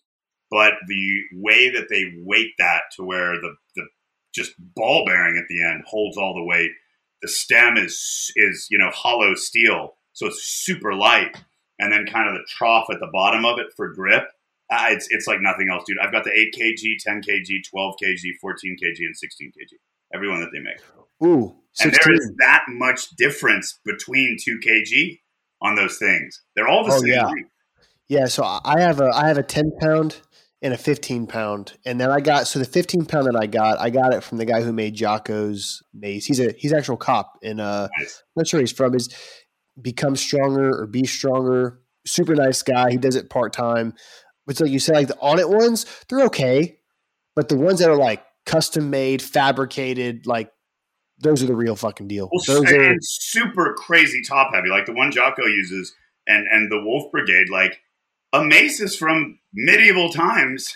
but the way that they weight that to where the the just ball bearing at the end holds all the weight. The stem is is you know hollow steel, so it's super light. And then kind of the trough at the bottom of it for grip. Uh, it's it's like nothing else, dude. I've got the eight kilogram, ten kilogram, twelve kilogram, fourteen kilogram, and sixteen kilogram. Every one that they make. Ooh, sixteen. And there is that much difference between two kilograms on those things. They're all the oh, same yeah. weight. Yeah, so I have a I have a ten pound and a fifteen pound. And then I got, so the fifteen pound that I got, I got it from the guy who made Jocko's mace. He's a he's an actual cop. And uh, nice. I'm not sure he's from. He's Become Stronger or Be Stronger. Super nice guy. He does it part-time. But like you said, like the Onnit ones, they're okay. But the ones that are like custom made, fabricated, like those are the real fucking deal. Well, those and are super crazy top heavy, like the one Jocko uses and, and the Wolf Brigade, like a mace is from medieval times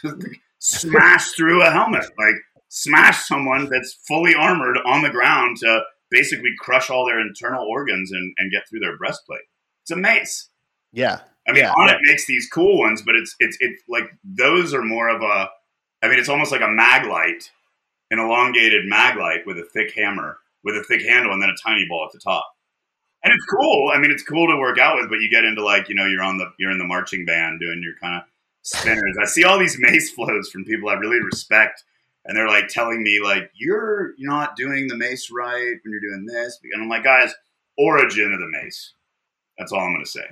smash through a helmet. Like smash someone that's fully armored on the ground to basically crush all their internal organs and, and get through their breastplate. It's a mace. Yeah. I mean, yeah, Onnit yeah. makes these cool ones, but it's, it's, it's like, those are more of a, I mean, it's almost like a maglite, an elongated maglite with a thick hammer, with a thick handle, and then a tiny ball at the top. And it's cool. I mean, it's cool to work out with, but you get into like, you know, you're on the, you're in the marching band doing your kind of spinners. I see all these mace flows from people I really respect. And they're like telling me like, you're not doing the mace right when you're doing this. And I'm like, guys, origin of the mace. That's all I'm going to say.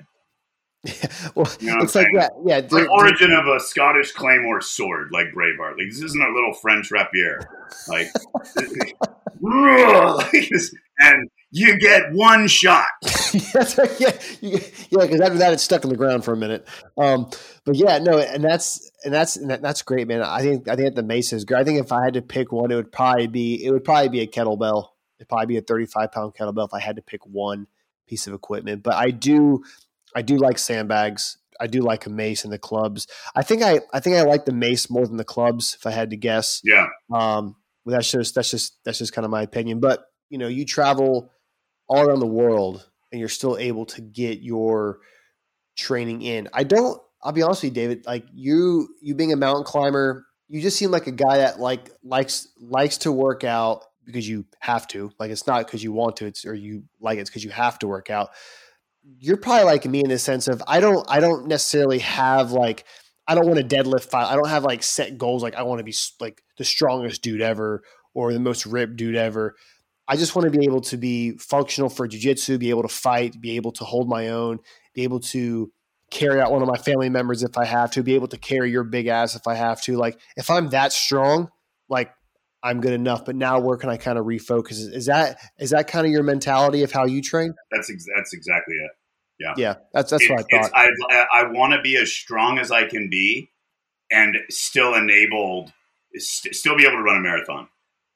well, you know it's like that. Yeah. It's like origin of a Scottish claymore sword, like Braveheart. Like this isn't a little French rapier. Like, and you get one shot. That's right. Yeah, you, yeah. Because after that, it's stuck in the ground for a minute. Um, but yeah, no, and that's and that's and that, that's great, man. I think I think the mace is great. I think if I had to pick one, it would probably be it would probably be a kettlebell. It'd probably be a thirty-five pound kettlebell if I had to pick one piece of equipment. But I do. I do like sandbags. I do like a mace and the clubs. I think I, I think I like the mace more than the clubs, if I had to guess. Yeah. Um, well, that's just that's just that's just kind of my opinion. But you know, you travel all around the world and you're still able to get your training in. I don't. I'll be honest with you, David. Like you, you being a mountain climber, you just seem like a guy that like likes likes to work out, because you have to. Like, it's not because you want to, it's or you like it, it's because you have to work out. You're probably like me in the sense of I don't I don't necessarily have like I don't want to deadlift five. I don't have like set goals like I want to be like the strongest dude ever or the most ripped dude ever. I just want to be able to be functional for jiu-jitsu, be able to fight, be able to hold my own, be able to carry out one of my family members if I have to, be able to carry your big ass if I have to. Like, if I'm that strong, like, I'm good enough. But now where can I kind of refocus? Is that is that kind of your mentality of how you train? That's ex- that's exactly it. Yeah, yeah, that's that's it, what I thought. I I want to be as strong as I can be, and still enabled, st- still be able to run a marathon.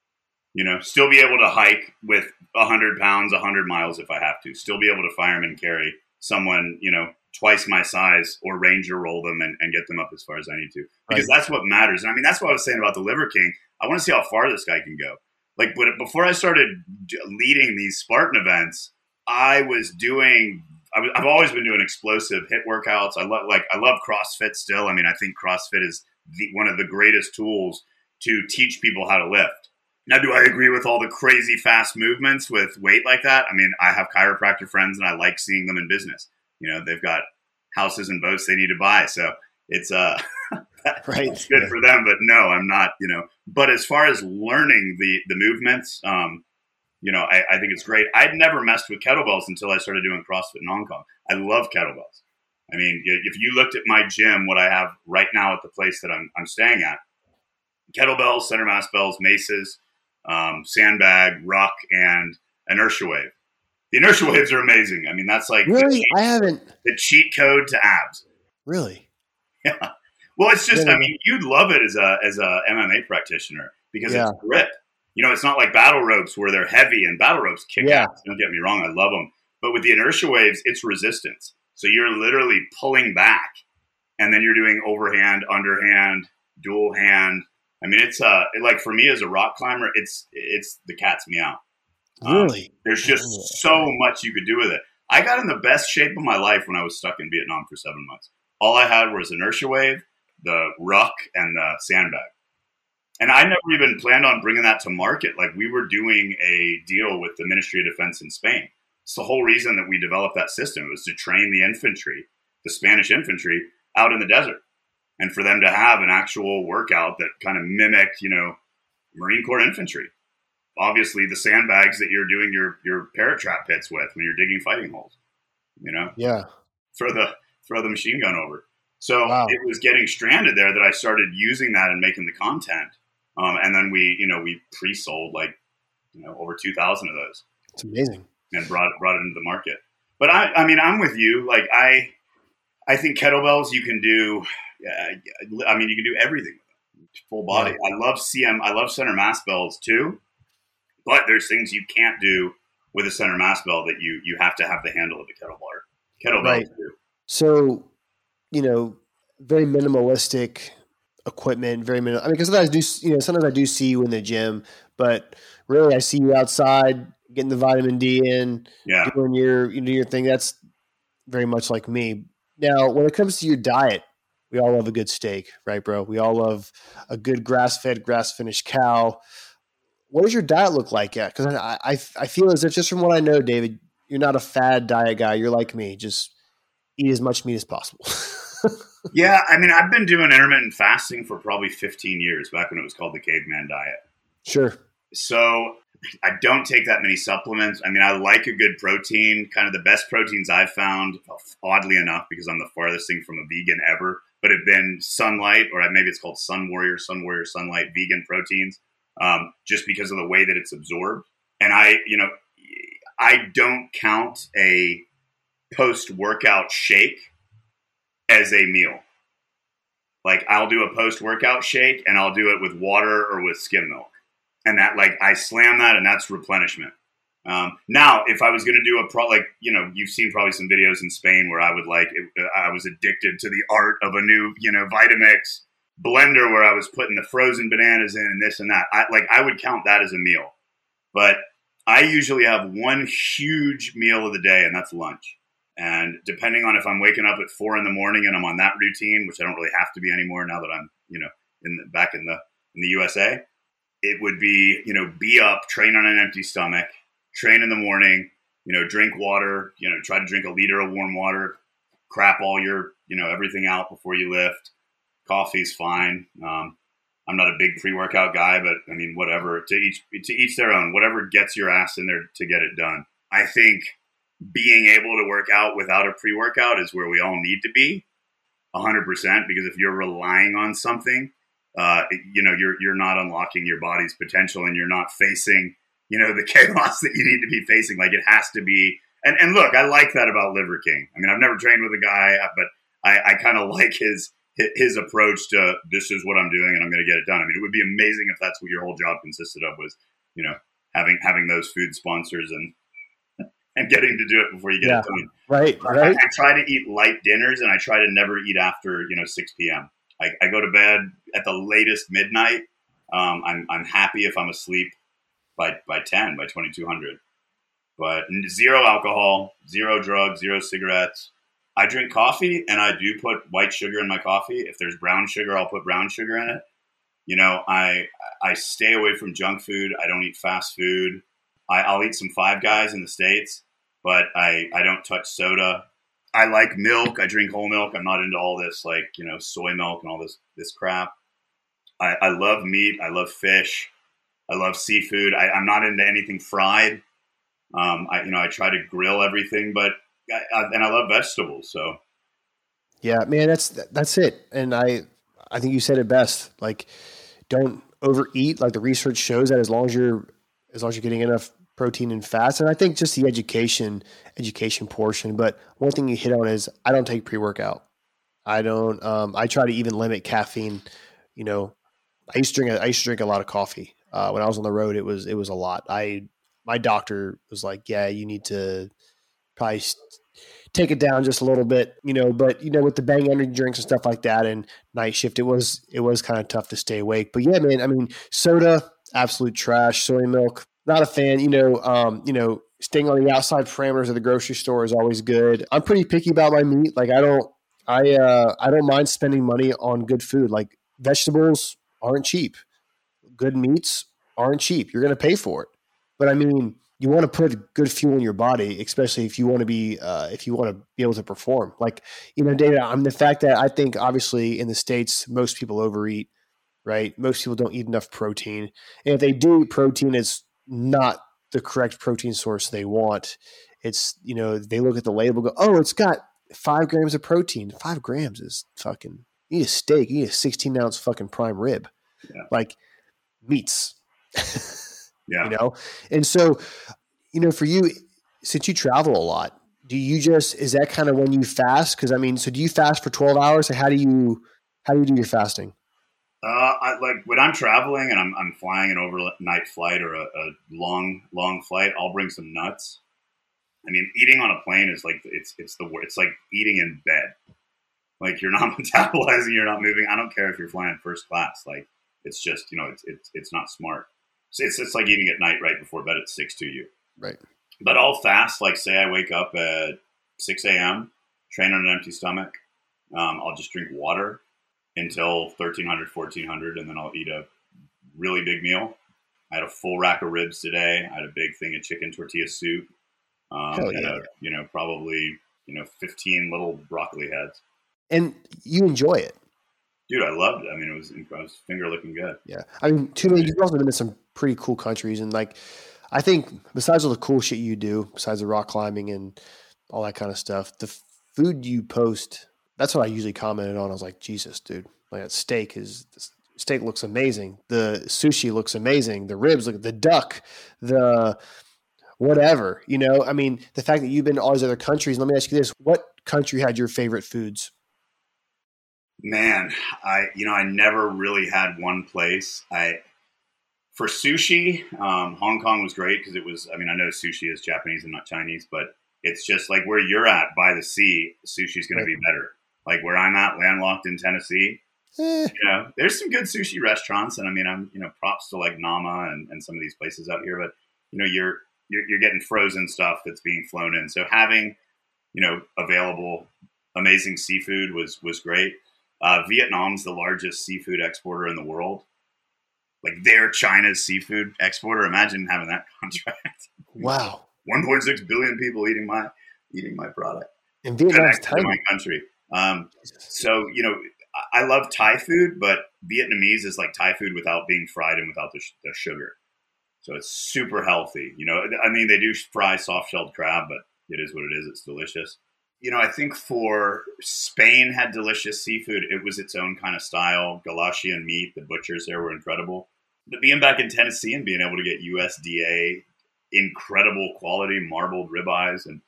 You know, still be able to hike with a hundred pounds, a hundred miles if I have to. Still be able to fireman carry someone, you know, twice my size, or ranger roll them and, and get them up as far as I need to. Because right. That's what matters. And I mean, that's what I was saying about the Liver King. I want to see how far this guy can go. Like, but before I started leading these Spartan events, I was doing. I was, I've always been doing explosive hit workouts. I love, like, I love CrossFit still. I mean, I think CrossFit is the, one of the greatest tools to teach people how to lift. Now, do I agree with all the crazy fast movements with weight like that? I mean, I have chiropractor friends, and I like seeing them in business. You know, they've got houses and boats they need to buy, so it's uh, right. It's good yeah. for them. But no, I'm not. You know, but as far as learning the the movements, um, you know, I, I think it's great. I'd never messed with kettlebells until I started doing CrossFit in Hong Kong. I love kettlebells. I mean, if you looked at my gym, what I have right now at the place that I'm I'm staying at, kettlebells, center mass bells, maces, um, sandbag, ruck, and inertia wave. The inertia waves are amazing. I mean, that's like really. Cheat, I haven't the cheat code to abs. Really? Yeah. Well, it's just. Yeah. I mean, you'd love it as a as a M M A practitioner because yeah. it's grip. You know, it's not like battle ropes where they're heavy, and battle ropes kick yeah. ass. Don't get me wrong, I love them. But with the inertia waves, it's resistance. So you're literally pulling back, and then you're doing overhand, underhand, dual hand. I mean, it's uh like for me as a rock climber, it's it's the cat's meow. Really? Um, there's just oh, so much you could do with it. I got in the best shape of my life when I was stuck in Vietnam for seven months. All I had was inertia wave, the ruck, and the sandbag. And I never even planned on bringing that to market. Like, we were doing a deal with the Ministry of Defense in Spain. It's the whole reason that we developed that system. It was to train the infantry, the Spanish infantry, out in the desert. And for them to have an actual workout that kind of mimicked, you know, Marine Corps infantry. Obviously, the sandbags that you're doing your your parrot trap pits with when you're digging fighting holes, you know, yeah, throw the throw the machine gun over. So wow. It was getting stranded there that I started using that and making the content, um, and then we, you know, we pre-sold like, you know, over two thousand of those. It's amazing, and brought brought it into the market. But I, I mean, I'm with you. Like I, I think kettlebells you can do. Uh, I mean, you can do everything with them, full body. Yeah. I love C M. I love center mass bells too. But there's things you can't do with a center mass bell that you you have to have the handle of the kettlebell. Kettlebell right. too. So, you know, very minimalistic equipment. Very minimal. I mean, because sometimes I do, you know, sometimes I do see you in the gym, but really, I see you outside getting the vitamin D in, yeah. doing your you know your thing. That's very much like me. Now, when it comes to your diet, we all love a good steak, right, bro? We all love a good grass-fed, grass-finished cow. What does your diet look like? Yeah, because I, I I feel as if, just from what I know, David, you're not a fad diet guy. You're like me, just eat as much meat as possible. Yeah, I mean, I've been doing intermittent fasting for probably fifteen years, back when it was called the caveman diet. Sure. So I don't take that many supplements. I mean, I like a good protein. Kind of the best proteins I've found, oddly enough, because I'm the farthest thing from a vegan ever, but have been Sunlight, or maybe it's called Sun Warrior, Sun Warrior Sunlight vegan proteins. Um, just because of the way that it's absorbed. And I, you know, I don't count a post-workout shake as a meal. Like, I'll do a post-workout shake and I'll do it with water or with skim milk. And that, like, I slam that and that's replenishment. Um, now, if I was going to do a pro, like, you know, you've seen probably some videos in Spain where I would like, it, I was addicted to the art of a new, you know, Vitamix blender where I was putting the frozen bananas in and this and that. I like I would count that as a meal. But I usually have one huge meal of the day, and that's lunch. And depending on if I'm waking up at four in the morning and I'm on that routine, which I don't really have to be anymore now that I'm, you know, in the, back in the in the U S A, it would be, you know, be up, train on an empty stomach, train in the morning, you know, drink water, you know, try to drink a liter of warm water, crap all your, you know, everything out before you lift. Coffee's fine. Um, I'm not a big pre-workout guy, but I mean, whatever, to each, to each their own, whatever gets your ass in there to get it done. I think being able to work out without a pre-workout is where we all need to be a hundred percent, because if you're relying on something, uh, you know, you're, you're not unlocking your body's potential, and you're not facing, you know, the chaos that you need to be facing. Like, it has to be. And, and look, I like that about Liver King. I mean, I've never trained with a guy, but I, I kind of like his, his approach to, this is what I'm doing and I'm going to get it done. I mean, it would be amazing if that's what your whole job consisted of, was, you know, having, having those food sponsors and, and getting to do it before you get yeah, it done. Right, right. I, I try to eat light dinners, and I try to never eat after, you know, six p.m. I, I go to bed at the latest midnight. Um, I'm, I'm happy if I'm asleep by, by ten, by twenty-two hundred. But zero alcohol, zero drugs, zero cigarettes. I drink coffee, and I do put white sugar in my coffee. If there's brown sugar, I'll put brown sugar in it. You know, I I stay away from junk food. I don't eat fast food. I, I'll eat some Five Guys in the States, but I, I don't touch soda. I like milk. I drink whole milk. I'm not into all this, like, you know, soy milk and all this this crap. I, I love meat. I love fish. I love seafood. I, I'm not into anything fried. Um, I, you know, I try to grill everything, but I, I, and I love vegetables. So, yeah, man, that's that's it. And I I think you said it best. Like, don't overeat. Like, the research shows that as long as you're as long as you're getting enough protein and fats, and I think just the education education portion. But one thing you hit on is I don't take pre-workout. I don't. Um, I try to even limit caffeine. You know, I used to drink. A, I used to drink a lot of coffee uh, when I was on the road. It was it was a lot. I my doctor was like, yeah, you need to probably take it down just a little bit, you know, but you know, with the Bang energy drinks and stuff like that and night shift, it was, it was kind of tough to stay awake. But yeah, man, I mean, soda, absolute trash. Soy milk, not a fan, you know, um, you know, staying on the outside parameters of the grocery store is always good. I'm pretty picky about my meat. Like, I don't, I, uh, I don't mind spending money on good food. Like, vegetables aren't cheap. Good meats aren't cheap. You're going to pay for it. But I mean, you want to put good fuel in your body, especially if you want to be, uh, if you want to be able to perform. Like, you know, David, I'm the fact that I think obviously in the States, most people overeat, right? Most people don't eat enough protein. And if they do eat protein, it's not the correct protein source they want. It's, you know, they look at the label, go, oh, it's got five grams of protein. Five grams is fucking, you need a steak. You need a sixteen ounce fucking prime rib. Yeah. Like, meats. Yeah. You know? And so, you know, for you, since you travel a lot, do you just, is that kind of when you fast? Cause I mean, so do you fast for twelve hours? Or how do you, how do you do your fasting? Uh, I, like when I'm traveling and I'm, I'm flying an overnight flight or a, a long, long flight, I'll bring some nuts. I mean, eating on a plane is like, it's, it's the it's like eating in bed. Like, you're not metabolizing, you're not moving. I don't care if you're flying first class. Like, it's just, you know, it's, it's, it's not smart. It's it's like eating at night right before bed at six to you. Right. But I'll fast, like say I wake up at six a.m., train on an empty stomach. Um, I'll just drink water until thirteen hundred, fourteen hundred, and then I'll eat a really big meal. I had a full rack of ribs today. I had a big thing of chicken tortilla soup. Um, Hell and yeah. a, you know, probably, you know, fifteen little broccoli heads. And you enjoy it. Dude, I loved it. I mean, it was, it was finger looking good. Yeah. I mean, to me, you've also been to some pretty cool countries. And like, I think besides all the cool shit you do, besides the rock climbing and all that kind of stuff, the food you post, that's what I usually commented on. I was like, Jesus, dude, like that steak is, the steak looks amazing. The sushi looks amazing. The ribs look, the duck, the whatever, you know, I mean, the fact that you've been to all these other countries, let me ask you this, what country had your favorite foods? Man, I, you know, I never really had one place. I, for sushi, um, Hong Kong was great because it was, I mean, I know sushi is Japanese and not Chinese, but it's just like where you're at by the sea, sushi is going to be better. Like where I'm at, landlocked in Tennessee, eh. you know, there's some good sushi restaurants. And I mean, I'm, you know, props to like Nama and, and some of these places out here, but you know, you're, you're, you're getting frozen stuff that's being flown in. So having, you know, available amazing seafood was, was great. Uh, Vietnam's the largest seafood exporter in the world. Like they're China's seafood exporter. Imagine having that contract. Wow. one point six billion people eating my eating my product. And Vietnam's tiny. My country. Um, so, you know, I love Thai food, but Vietnamese is like Thai food without being fried and without the, the sugar. So it's super healthy. You know, I mean, they do fry soft-shelled crab, but it is what it is. It's delicious. You know, I think for Spain had delicious seafood. It was its own kind of style. Galician meat, the butchers there were incredible. But being back in Tennessee and being able to get U S D A incredible quality marbled ribeyes and,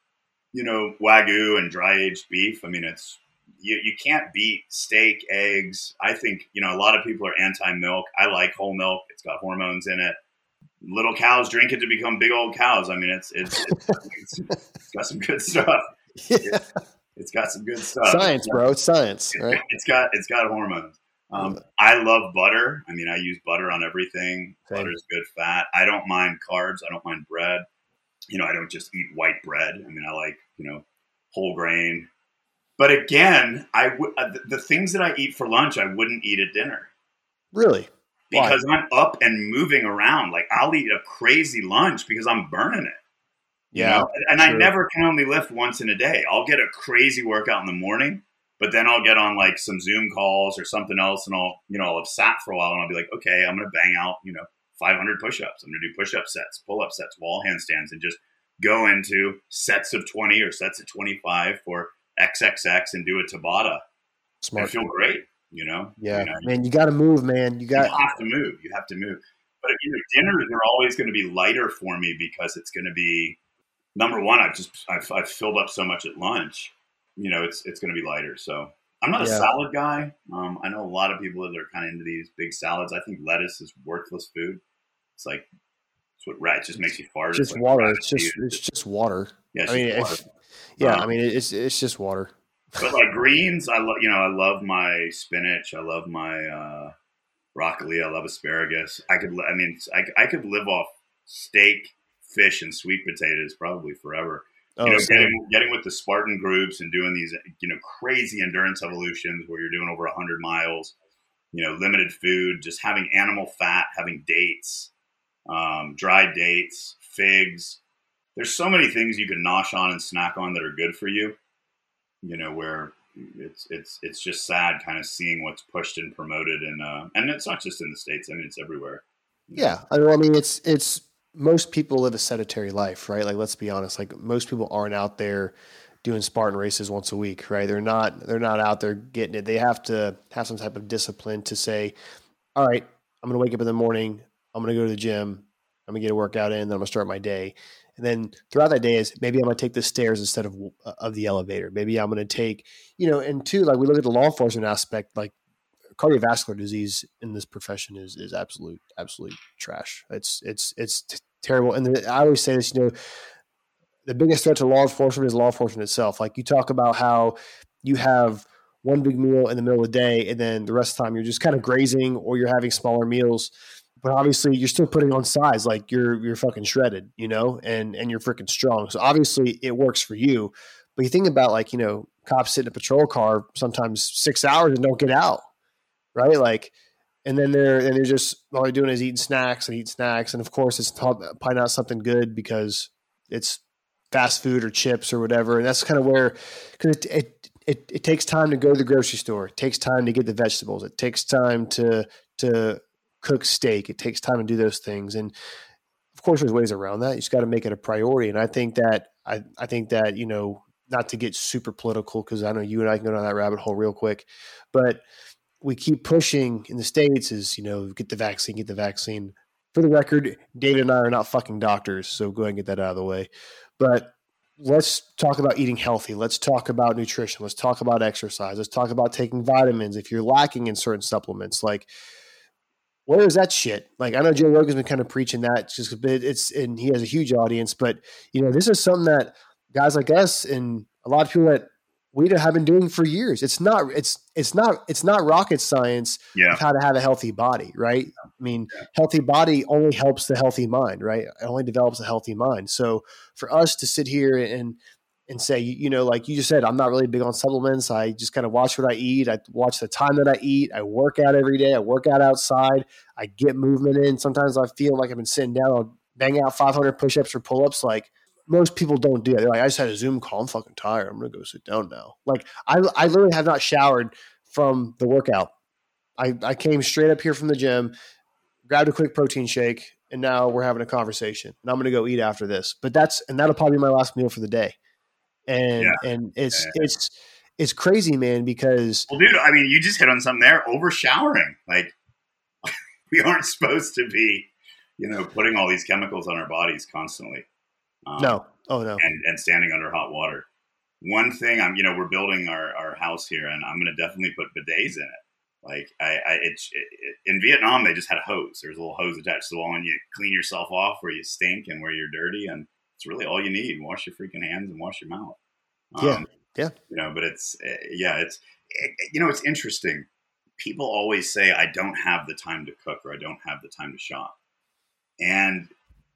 you know, Wagyu and dry-aged beef. I mean, it's you, you can't beat steak, eggs. I think, you know, a lot of people are anti-milk. I like whole milk. It's got hormones in it. Little cows drink it to become big old cows. I mean, it's it's it's, it's got some good stuff. Yeah. It's, it's got some good stuff. Science, bro. It's science, right? It's got it's got hormones. Um, I love butter. I mean, I use butter on everything. Same. Butter is good fat. I don't mind carbs. I don't mind bread. You know, I don't just eat white bread. I mean, I like, you know, whole grain. But again, I w- uh, the, the things that I eat for lunch, I wouldn't eat at dinner. Really? Because Why? I'm up and moving around. Like I'll eat a crazy lunch because I'm burning it. You yeah. know? And true. I never can only lift once in a day. I'll get a crazy workout in the morning, but then I'll get on like some Zoom calls or something else, and I'll, you know, I'll have sat for a while, and I'll be like, okay, I'm going to bang out, you know, five hundred push-ups. I'm going to do push-up sets, pull-up sets, wall handstands, and just go into sets of twenty or sets of twenty-five for X X X and do a Tabata. Smart. I feel great, you know? Yeah, you know, man, you got to move, man. You got you have to move. You have to move. But you know, dinners are always going to be lighter for me because it's going to be, number one, I've just, I've, I've filled up so much at lunch, you know, it's, it's going to be lighter. So I'm not yeah. a salad guy. Um, I know a lot of people that are kind of into these big salads. I think lettuce is worthless food. It's like, it's what rat just makes you fart. It's just it's like water. It's just, it's just water. Yeah, it's I mean, water. If, yeah, um, I mean, it's, it's just water. But like greens, I love, you know, I love my spinach. I love my, uh, broccoli. I love asparagus. I could, I mean, I, I could live off steak, fish, and sweet potatoes probably forever. Oh, you know, same. getting getting with the Spartan groups and doing these, you know, crazy endurance evolutions where you're doing over a hundred miles. You know, limited food, just having animal fat, having dates, um, dried dates, figs. There's so many things you can nosh on and snack on that are good for you. You know, where it's it's it's just sad kind of seeing what's pushed and promoted, and uh, and it's not just in the States. I mean, it's everywhere. Yeah, I mean, it's it's most people live a sedentary life, right? Like, let's be honest. Like, most people aren't out there doing Spartan races once a week, right? They're not they're not out there getting it. They have to have some type of discipline to say, all right, I'm going to wake up in the morning. I'm going to go to the gym. I'm going to get a workout in. Then I'm going to start my day. And then throughout that day is maybe I'm going to take the stairs instead of of the elevator. Maybe I'm going to take, you know, and two, like we look at the law enforcement aspect, like cardiovascular disease in this profession is is absolute, absolute trash. It's it's it's t- terrible. And the, I always say this, you know, the biggest threat to law enforcement is law enforcement itself. Like you talk about how you have one big meal in the middle of the day, and then the rest of the time you're just kind of grazing or you're having smaller meals. But obviously you're still putting on size, like you're you're fucking shredded, you know, and and you're freaking strong. So obviously it works for you. But you think about like, you know, cops sit in a patrol car sometimes six hours and don't get out, right? Like, and then they're and they're just all they're doing is eating snacks and eating snacks, and of course it's probably not something good because it's fast food or chips or whatever. And that's kind of where, because it, it it it takes time to go to the grocery store. It takes time to get the vegetables. It takes time to to cook steak. It takes time to do those things. And of course there's ways around that. You just got to make it a priority. And I think that, I, I think that, you know, not to get super political, cause I know you and I can go down that rabbit hole real quick, but we keep pushing in the States is, you know, get the vaccine, get the vaccine. For the record, David and I are not fucking doctors. So go ahead and get that out of the way. But let's talk about eating healthy. Let's talk about nutrition. Let's talk about exercise. Let's talk about taking vitamins. If you're lacking in certain supplements, like, where is that shit? Like, I know Joe Rogan's been kind of preaching that just a bit. It's, and he has a huge audience, but you know, this is something that guys like us and a lot of people that we have been doing for years. It's not, it's, it's not, it's not rocket science yeah. of how to have a healthy body, right? I mean, yeah. healthy body only helps the healthy mind, right? It only develops a healthy mind. So for us to sit here and and say, you, you know, like you just said, I'm not really big on supplements. I just kind of watch what I eat. I watch the time that I eat. I work out every day. I work out outside. I get movement in. Sometimes I feel like I've been sitting down. I'll bang out five hundred push-ups or pull-ups. Like most people don't do that. They're like, I just had a Zoom call. I'm fucking tired. I'm going to go sit down now. Like I, I literally have not showered from the workout. I, I came straight up here from the gym, grabbed a quick protein shake, and now we're having a conversation. And I'm going to go eat after this. But that's and that'll probably be my last meal for the day. And yeah. and it's yeah. it's it's crazy, man, because well, dude, I mean, you just hit on something there. Over showering, like we aren't supposed to be, you know, putting all these chemicals on our bodies constantly. Um, no, oh no, and and standing under hot water. One thing, I'm, you know, we're building our, our house here, and I'm going to definitely put bidets in it. Like I, I it's it, it, in Vietnam, they just had a hose. There's a little hose attached to the wall, and you clean yourself off where you stink and where you're dirty, and it's really all you need. Wash your freaking hands and wash your mouth. Um, yeah, yeah. You know, but it's yeah, it's it, you know, it's interesting. People always say I don't have the time to cook or I don't have the time to shop, and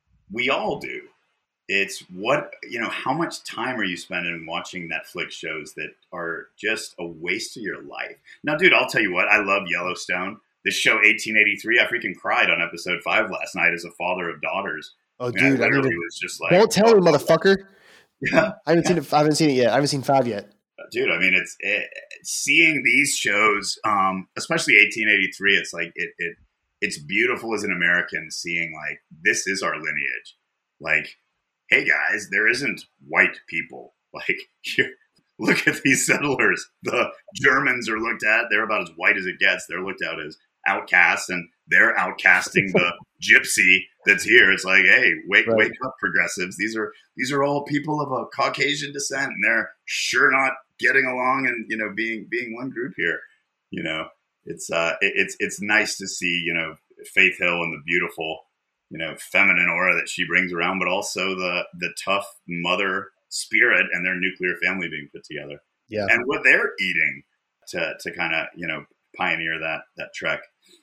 we all do. It's what, you know, how much time are you spending watching Netflix shows that are just a waste of your life? Now, dude, I'll tell you what, I love Yellowstone. This show, eighteen eighty-three, I freaking cried on episode five last night as a father of daughters. Oh, I mean, dude, I literally I mean, was just like, don't tell me, motherfucker. Yeah, I haven't seen it. I haven't seen it yet. I haven't seen five yet. Dude, I mean, it's it, seeing these shows, um, especially eighteen eighty-three. It's like it, it, it's beautiful as an American seeing like this is our lineage. Like, hey guys, there isn't white people. Like, here, look at these settlers. The Germans are looked at; they're about as white as it gets. They're looked at as outcasts, and they're outcasting the gypsy that's here. It's like, hey, wake right. wake up, progressives. These are these are all people of a Caucasian descent, and they're sure not getting along and, you know, being being one group here. You know, it's uh, it, it's it's nice to see, you know, Faith Hill and the beautiful, you know, feminine aura that she brings around, but also the the tough mother spirit and their nuclear family being put together. Yeah, and what they're eating to to kind of, you know, pioneer that that trek.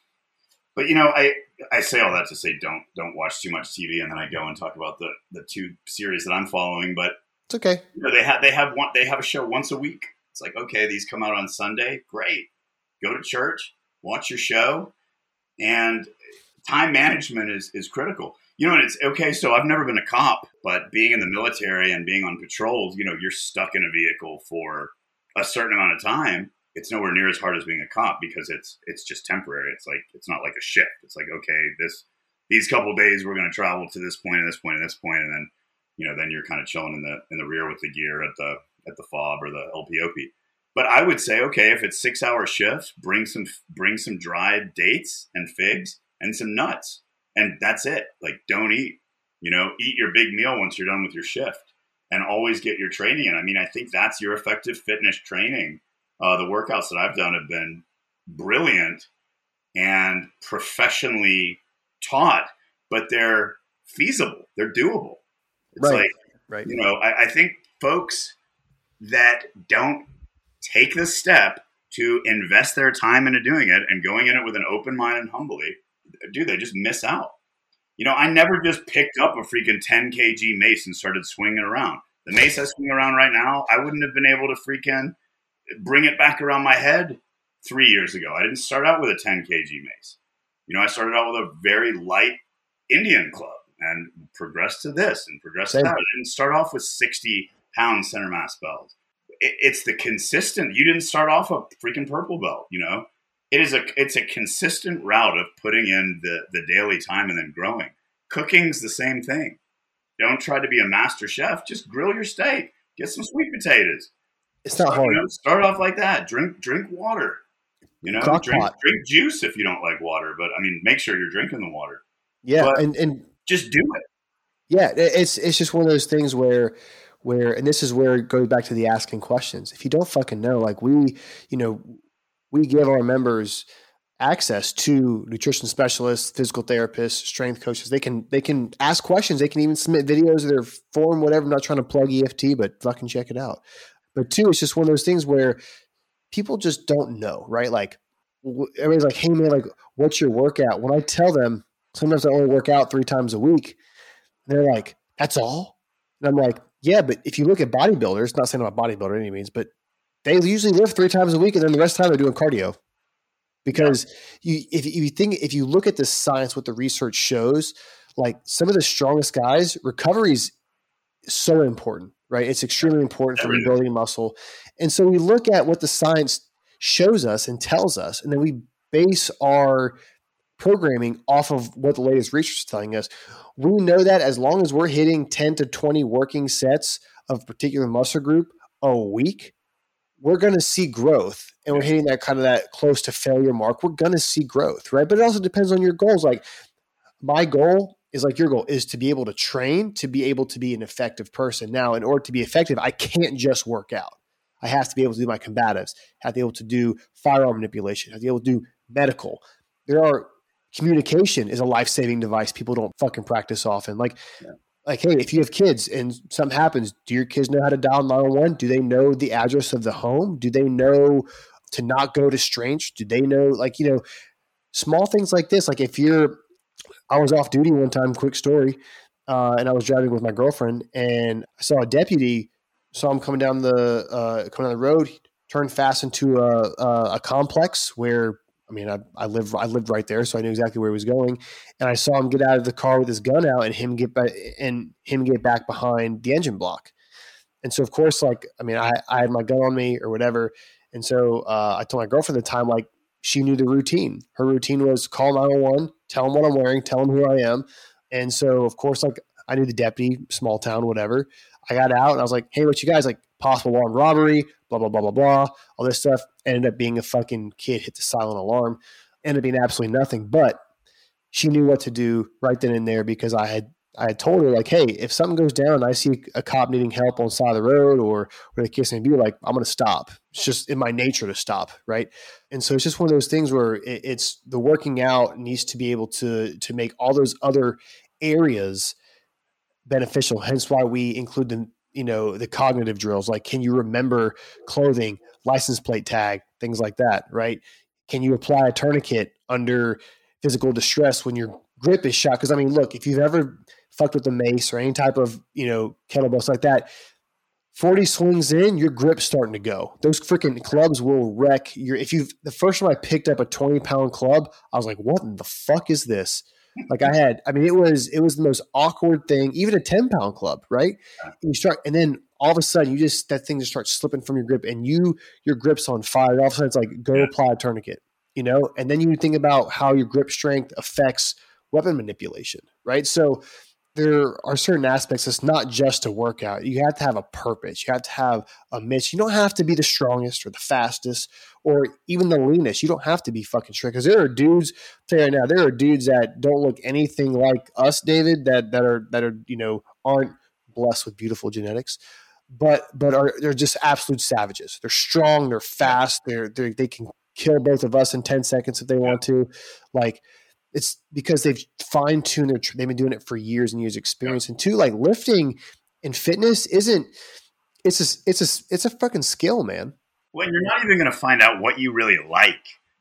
But, you know, I, I say all that to say don't don't watch too much T V, and then I go and talk about the, the two series that I'm following. But it's okay. You know, they have they have one they have a show once a week. It's like, okay, these come out on Sunday. Great. Go to church, watch your show, and time management is is critical. You know, and it's okay. So I've never been a cop, but being in the military and being on patrols, you know, you're stuck in a vehicle for a certain amount of time. It's nowhere near as hard as being a cop because it's it's just temporary. It's like it's not like a shift. It's like, okay, this these couple of days we're going to travel to this point and this point and this point, and then, you know, then you're kind of chilling in the in the rear with the gear at the at the fob or the L P O P. But I would say, okay, if it's six hour shifts, bring some bring some dried dates and figs and some nuts, and that's it. Like, don't eat. You know, eat your big meal once you're done with your shift, and always get your training in. I mean, I think that's your effective fitness training. Uh, the workouts that I've done have been brilliant and professionally taught, but they're feasible. They're doable. It's right. like, right. you know, I, I think folks that don't take the step to invest their time into doing it and going in it with an open mind and humbly, dude, they just miss out. You know, I never just picked up a freaking ten kilogram mace and started swinging it around. The mace I swing around right now, I wouldn't have been able to freaking bring it back around my head three years ago. I didn't start out with a ten kilogram mace. You know, I started out with a very light Indian club and progressed to this and progressed Same. to that. I didn't start off with sixty pound center mass belts. It, it's the consistent. You didn't start off a freaking purple belt. You know, it is a it's a consistent route of putting in the the daily time and then growing. Cooking's the same thing. Don't try to be a master chef. Just grill your steak. Get some sweet potatoes. It's not hard. You know, start off like that. Drink drink water. You know, Crock drink pot. drink juice if you don't like water. But I mean, make sure you're drinking the water. Yeah, but and and just do it. Yeah, it's it's just one of those things where where and this is where it goes back to the asking questions. If you don't fucking know, like we, you know, we give our members access to nutrition specialists, physical therapists, strength coaches. They can they can ask questions. They can even submit videos of their form, whatever. I'm not trying to plug E F T, but fucking check it out. But two, it's just one of those things where people just don't know, right? Like everybody's like, hey man, like what's your workout? When I tell them, sometimes I only work out three times a week. And they're like, that's all? And I'm like, Yeah, but if you look at bodybuilders, not saying I'm a bodybuilder any means, but they usually lift three times a week, and then the rest of the time they're doing cardio. Because yeah. you, if, if you think, if you look at the science, what the research shows, like some of the strongest guys, recovery is so important, right? It's extremely important for rebuilding muscle. And so we look at what the science shows us and tells us, and then we base our programming off of what the latest research is telling us. We know that as long as we're hitting ten to twenty working sets of a particular muscle group a week, we're going to see growth, and we're hitting that kind of that close to failure mark. We're going to see growth, right? But it also depends on your goals. Like my goal is like your goal is to be able to train, to be able to be an effective person. Now, in order to be effective, I can't just work out. I have to be able to do my combatives, have to be able to do firearm manipulation, have to be able to do medical. There are communication is a life-saving device people don't fucking practice often. Like, yeah. like, hey, if you have kids and something happens, do your kids know how to dial nine one one? Do they know the address of the home? Do they know to not go to strange? Do they know, like, you know, small things like this? Like if you're, I was off duty one time, quick story, uh, and I was driving with my girlfriend, and I saw a deputy, saw him coming down the uh, coming down the road, turned fast into a, a, a complex where, I mean, I, I live I lived right there, so I knew exactly where he was going, and I saw him get out of the car with his gun out, and him get back and him get back behind the engine block, and so of course, like, I mean, I, I had my gun on me or whatever, and so uh, I told my girlfriend at the time, like, she knew the routine. Her routine was call nine one one, tell them what I'm wearing, tell them who I am. And so, of course, like I knew the deputy, small town, whatever. I got out and I was like, hey, what you guys, like possible armed robbery, blah, blah, blah, blah, blah, all this stuff. Ended up being a fucking kid hit the silent alarm. Ended up being absolutely nothing. But she knew what to do right then and there because I had I had told her, like, hey, if something goes down and I see a cop needing help on the side of the road or where the case may be, like, I'm going to stop. It's just in my nature to stop, right? And so it's just one of those things where it, it's the working out needs to be able to to make all those other areas beneficial. Hence why we include the, you know, the cognitive drills. Like, can you remember clothing, license plate tag, things like that, right? Can you apply a tourniquet under physical distress when your grip is shot? Because, I mean, look, if you've ever fucked with a mace or any type of, you know, kettlebells like that, forty swings in, your grip's starting to go. Those freaking clubs will wreck your, if you've, the first time I picked up a twenty pound club, I was like, what in the fuck is this? Like I had, I mean, it was, it was the most awkward thing, even a ten pound club, right? And you start, and then all of a sudden you just, that thing just starts slipping from your grip and you, your grip's on fire. All of a sudden it's like, go apply a tourniquet, you know? And then you think about how your grip strength affects weapon manipulation, right? So there are certain aspects. It's not just a workout. You have to have a purpose. You have to have a mission. You don't have to be the strongest or the fastest or even the leanest. You don't have to be fucking strict. Because there are dudes, I'll tell you right now, there are dudes that don't look anything like us, David, that that are that are, you know, aren't blessed with beautiful genetics, but but are they're just absolute savages. They're strong. They're fast. They're they they can kill both of us in ten seconds if they want to. Like, it's because they've fine-tuned their, they've been doing it for years and years of experience. And two, like lifting and fitness isn't, it's a, it's a, it's a fucking skill, man. Well, you're not even going to find out what you really like,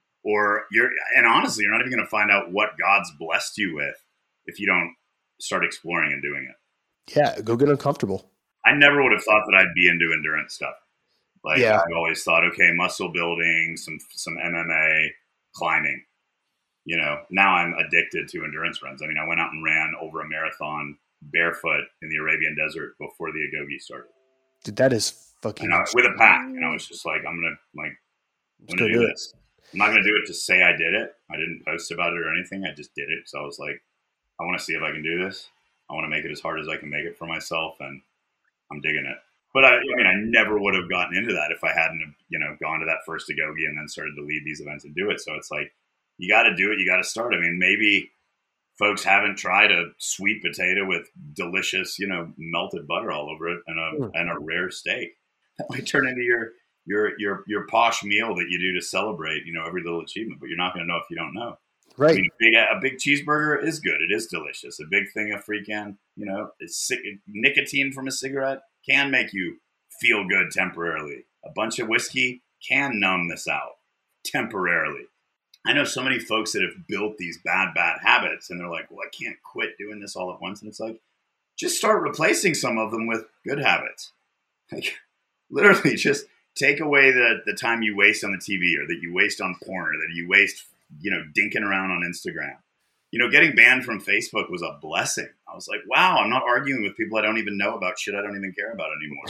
or you're, and honestly, you're not even going to find out what God's blessed you with if you don't start exploring and doing it. Yeah. Go get uncomfortable. I never would have thought that I'd be into endurance stuff. Like yeah. I've always thought, okay, muscle building, some, some M M A, climbing. You know, now I'm addicted to endurance runs. I mean, I went out and ran over a marathon barefoot in the Arabian desert before the Agoge started. Dude, that is fucking and I, with a pack. And I was just like, I'm going to like, I'm going to do, do this. I'm not going to do it to say I did it. I didn't post about it or anything. I just did it. So I was like, I want to see if I can do this. I want to make it as hard as I can make it for myself. And I'm digging it. But I, I mean, I never would have gotten into that if I hadn't, you know, gone to that first Agoge and then started to lead these events and do it. So it's like, you got to do it. You got to start. I mean, maybe folks haven't tried a sweet potato with delicious, you know, melted butter all over it and a mm. and a rare steak. That might turn into your your your your posh meal that you do to celebrate, you know, every little achievement. But you're not going to know if you don't know. Right. I mean, a big a big cheeseburger is good. It is delicious. A big thing of freaking, you know, it's nicotine from a cigarette can make you feel good temporarily. A bunch of whiskey can numb this out temporarily. I know so many folks that have built these bad, bad habits and they're like, well, I can't quit doing this all at once. And it's like, just start replacing some of them with good habits. Like literally just take away the, the time you waste on the T V or that you waste on porn or that you waste, you know, dinking around on Instagram. You know, getting banned from Facebook was a blessing. I was like, wow, I'm not arguing with people I don't even know about shit I don't even care about anymore.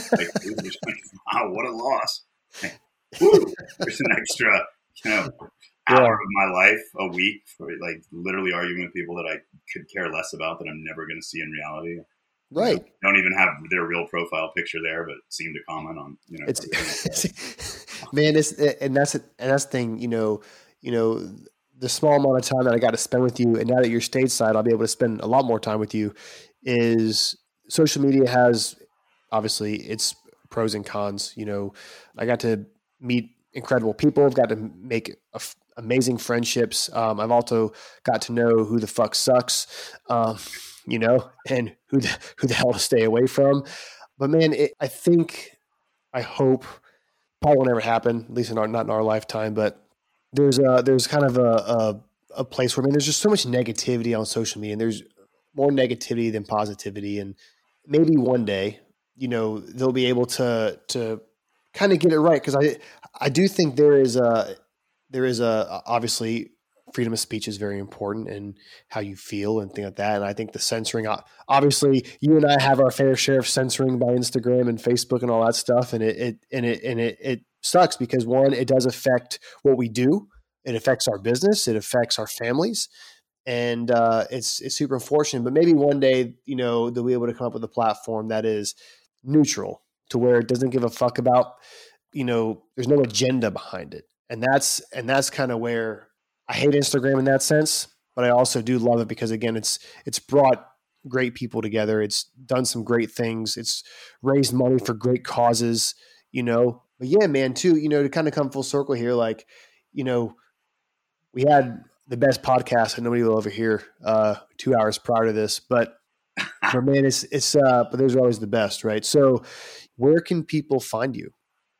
Like, wow, what a loss. Woo, there's an extra, you know, hour yeah. of my life a week for like literally arguing with people that I could care less about that I'm never going to see in reality. Right. You know, don't even have their real profile picture there, but seem to comment on, you know. It's, man, it's, and that's, and that's the thing, you know, you know, the small amount of time that I got to spend with you, and now that you're stateside, I'll be able to spend a lot more time with you, is social media has obviously its pros and cons. You know, I got to meet incredible people. I've got to make a f- amazing friendships. Um, I've also got to know who the fuck sucks, um, you know, and who the, who the hell to stay away from. But man, it, I think, I hope, probably won't ever happen, at least in our, not in our lifetime, but there's a, there's kind of a, a, a place where, I mean, there's just so much negativity on social media, and there's more negativity than positivity. And maybe one day, you know, they'll be able to, to kind of get it right. Cause I, I do think there is a, there is a, obviously freedom of speech is very important, and how you feel and things like that. And I think the censoring, obviously you and I have our fair share of censoring by Instagram and Facebook and all that stuff. And it, it and it, and it, it sucks because, one, it does affect what we do. It affects our business. It affects our families. And uh, it's, it's super unfortunate, but maybe one day, you know, they'll be able to come up with a platform that is neutral, to where it doesn't give a fuck about, you know, there's no agenda behind it. And that's, and that's kind of where I hate Instagram in that sense, but I also do love it because, again, it's, it's brought great people together. It's done some great things. It's raised money for great causes, you know, but yeah, man, too, you know, to kind of come full circle here, like, you know, we had the best podcast and nobody will ever hear uh, two hours prior to this, but, but man, it's, it's, uh, but those are always the best, right? So where can people find you?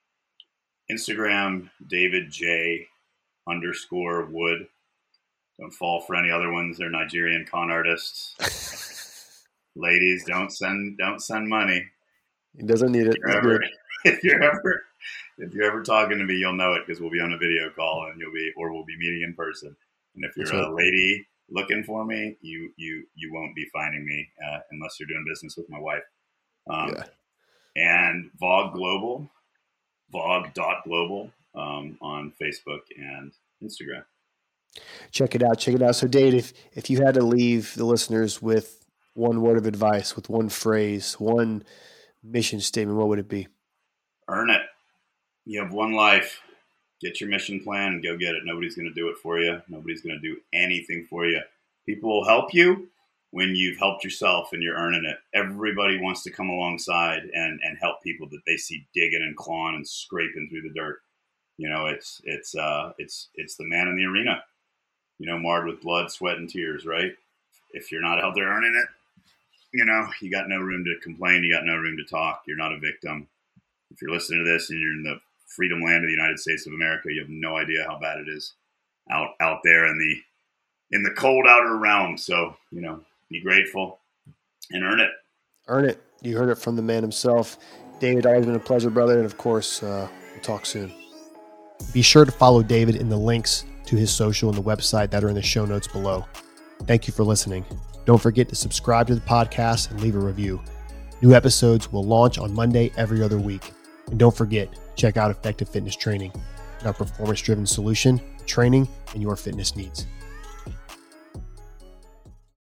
Instagram, David J underscore Wood. Don't fall for any other ones. They're Nigerian con artists. Ladies, don't send, don't send money. He doesn't need it. If you're, ever, if you're ever, if you're ever talking to me, you'll know it because we'll be on a video call and you'll be, or we'll be meeting in person. And if you're That's a right. lady looking for me, you, you, you won't be finding me uh, unless you're doing business with my wife. Um, yeah. And Vogue Global, Vogue dot global um, on Facebook and Instagram. Check it out. Check it out. So Dave, if, if you had to leave the listeners with one word of advice, with one phrase, one mission statement, what would it be? Earn it. You have one life. Get your mission plan and go get it. Nobody's going to do it for you. Nobody's going to do anything for you. People will help you when you've helped yourself and you're earning it. Everybody wants to come alongside and, and help people that they see digging and clawing and scraping through the dirt. You know, it's, it's, uh, it's, it's the man in the arena, you know, marred with blood, sweat, and tears, right? If you're not out there earning it, you know, you got no room to complain. You got no room to talk. You're not a victim. If you're listening to this and you're in the freedom land of the United States of America, you have no idea how bad it is out, out there in the, in the cold outer realm. So, you know, be grateful and earn it. Earn it. You heard it from the man himself. David, always been a pleasure, brother. And of course, uh, we'll talk soon. Be sure to follow David in the links to his social and the website that are in the show notes below. Thank you for listening. Don't forget to subscribe to the podcast and leave a review. New episodes will launch on Monday every other week. And don't forget, check out Effective Fitness Training, our performance-driven solution, training, and your fitness needs.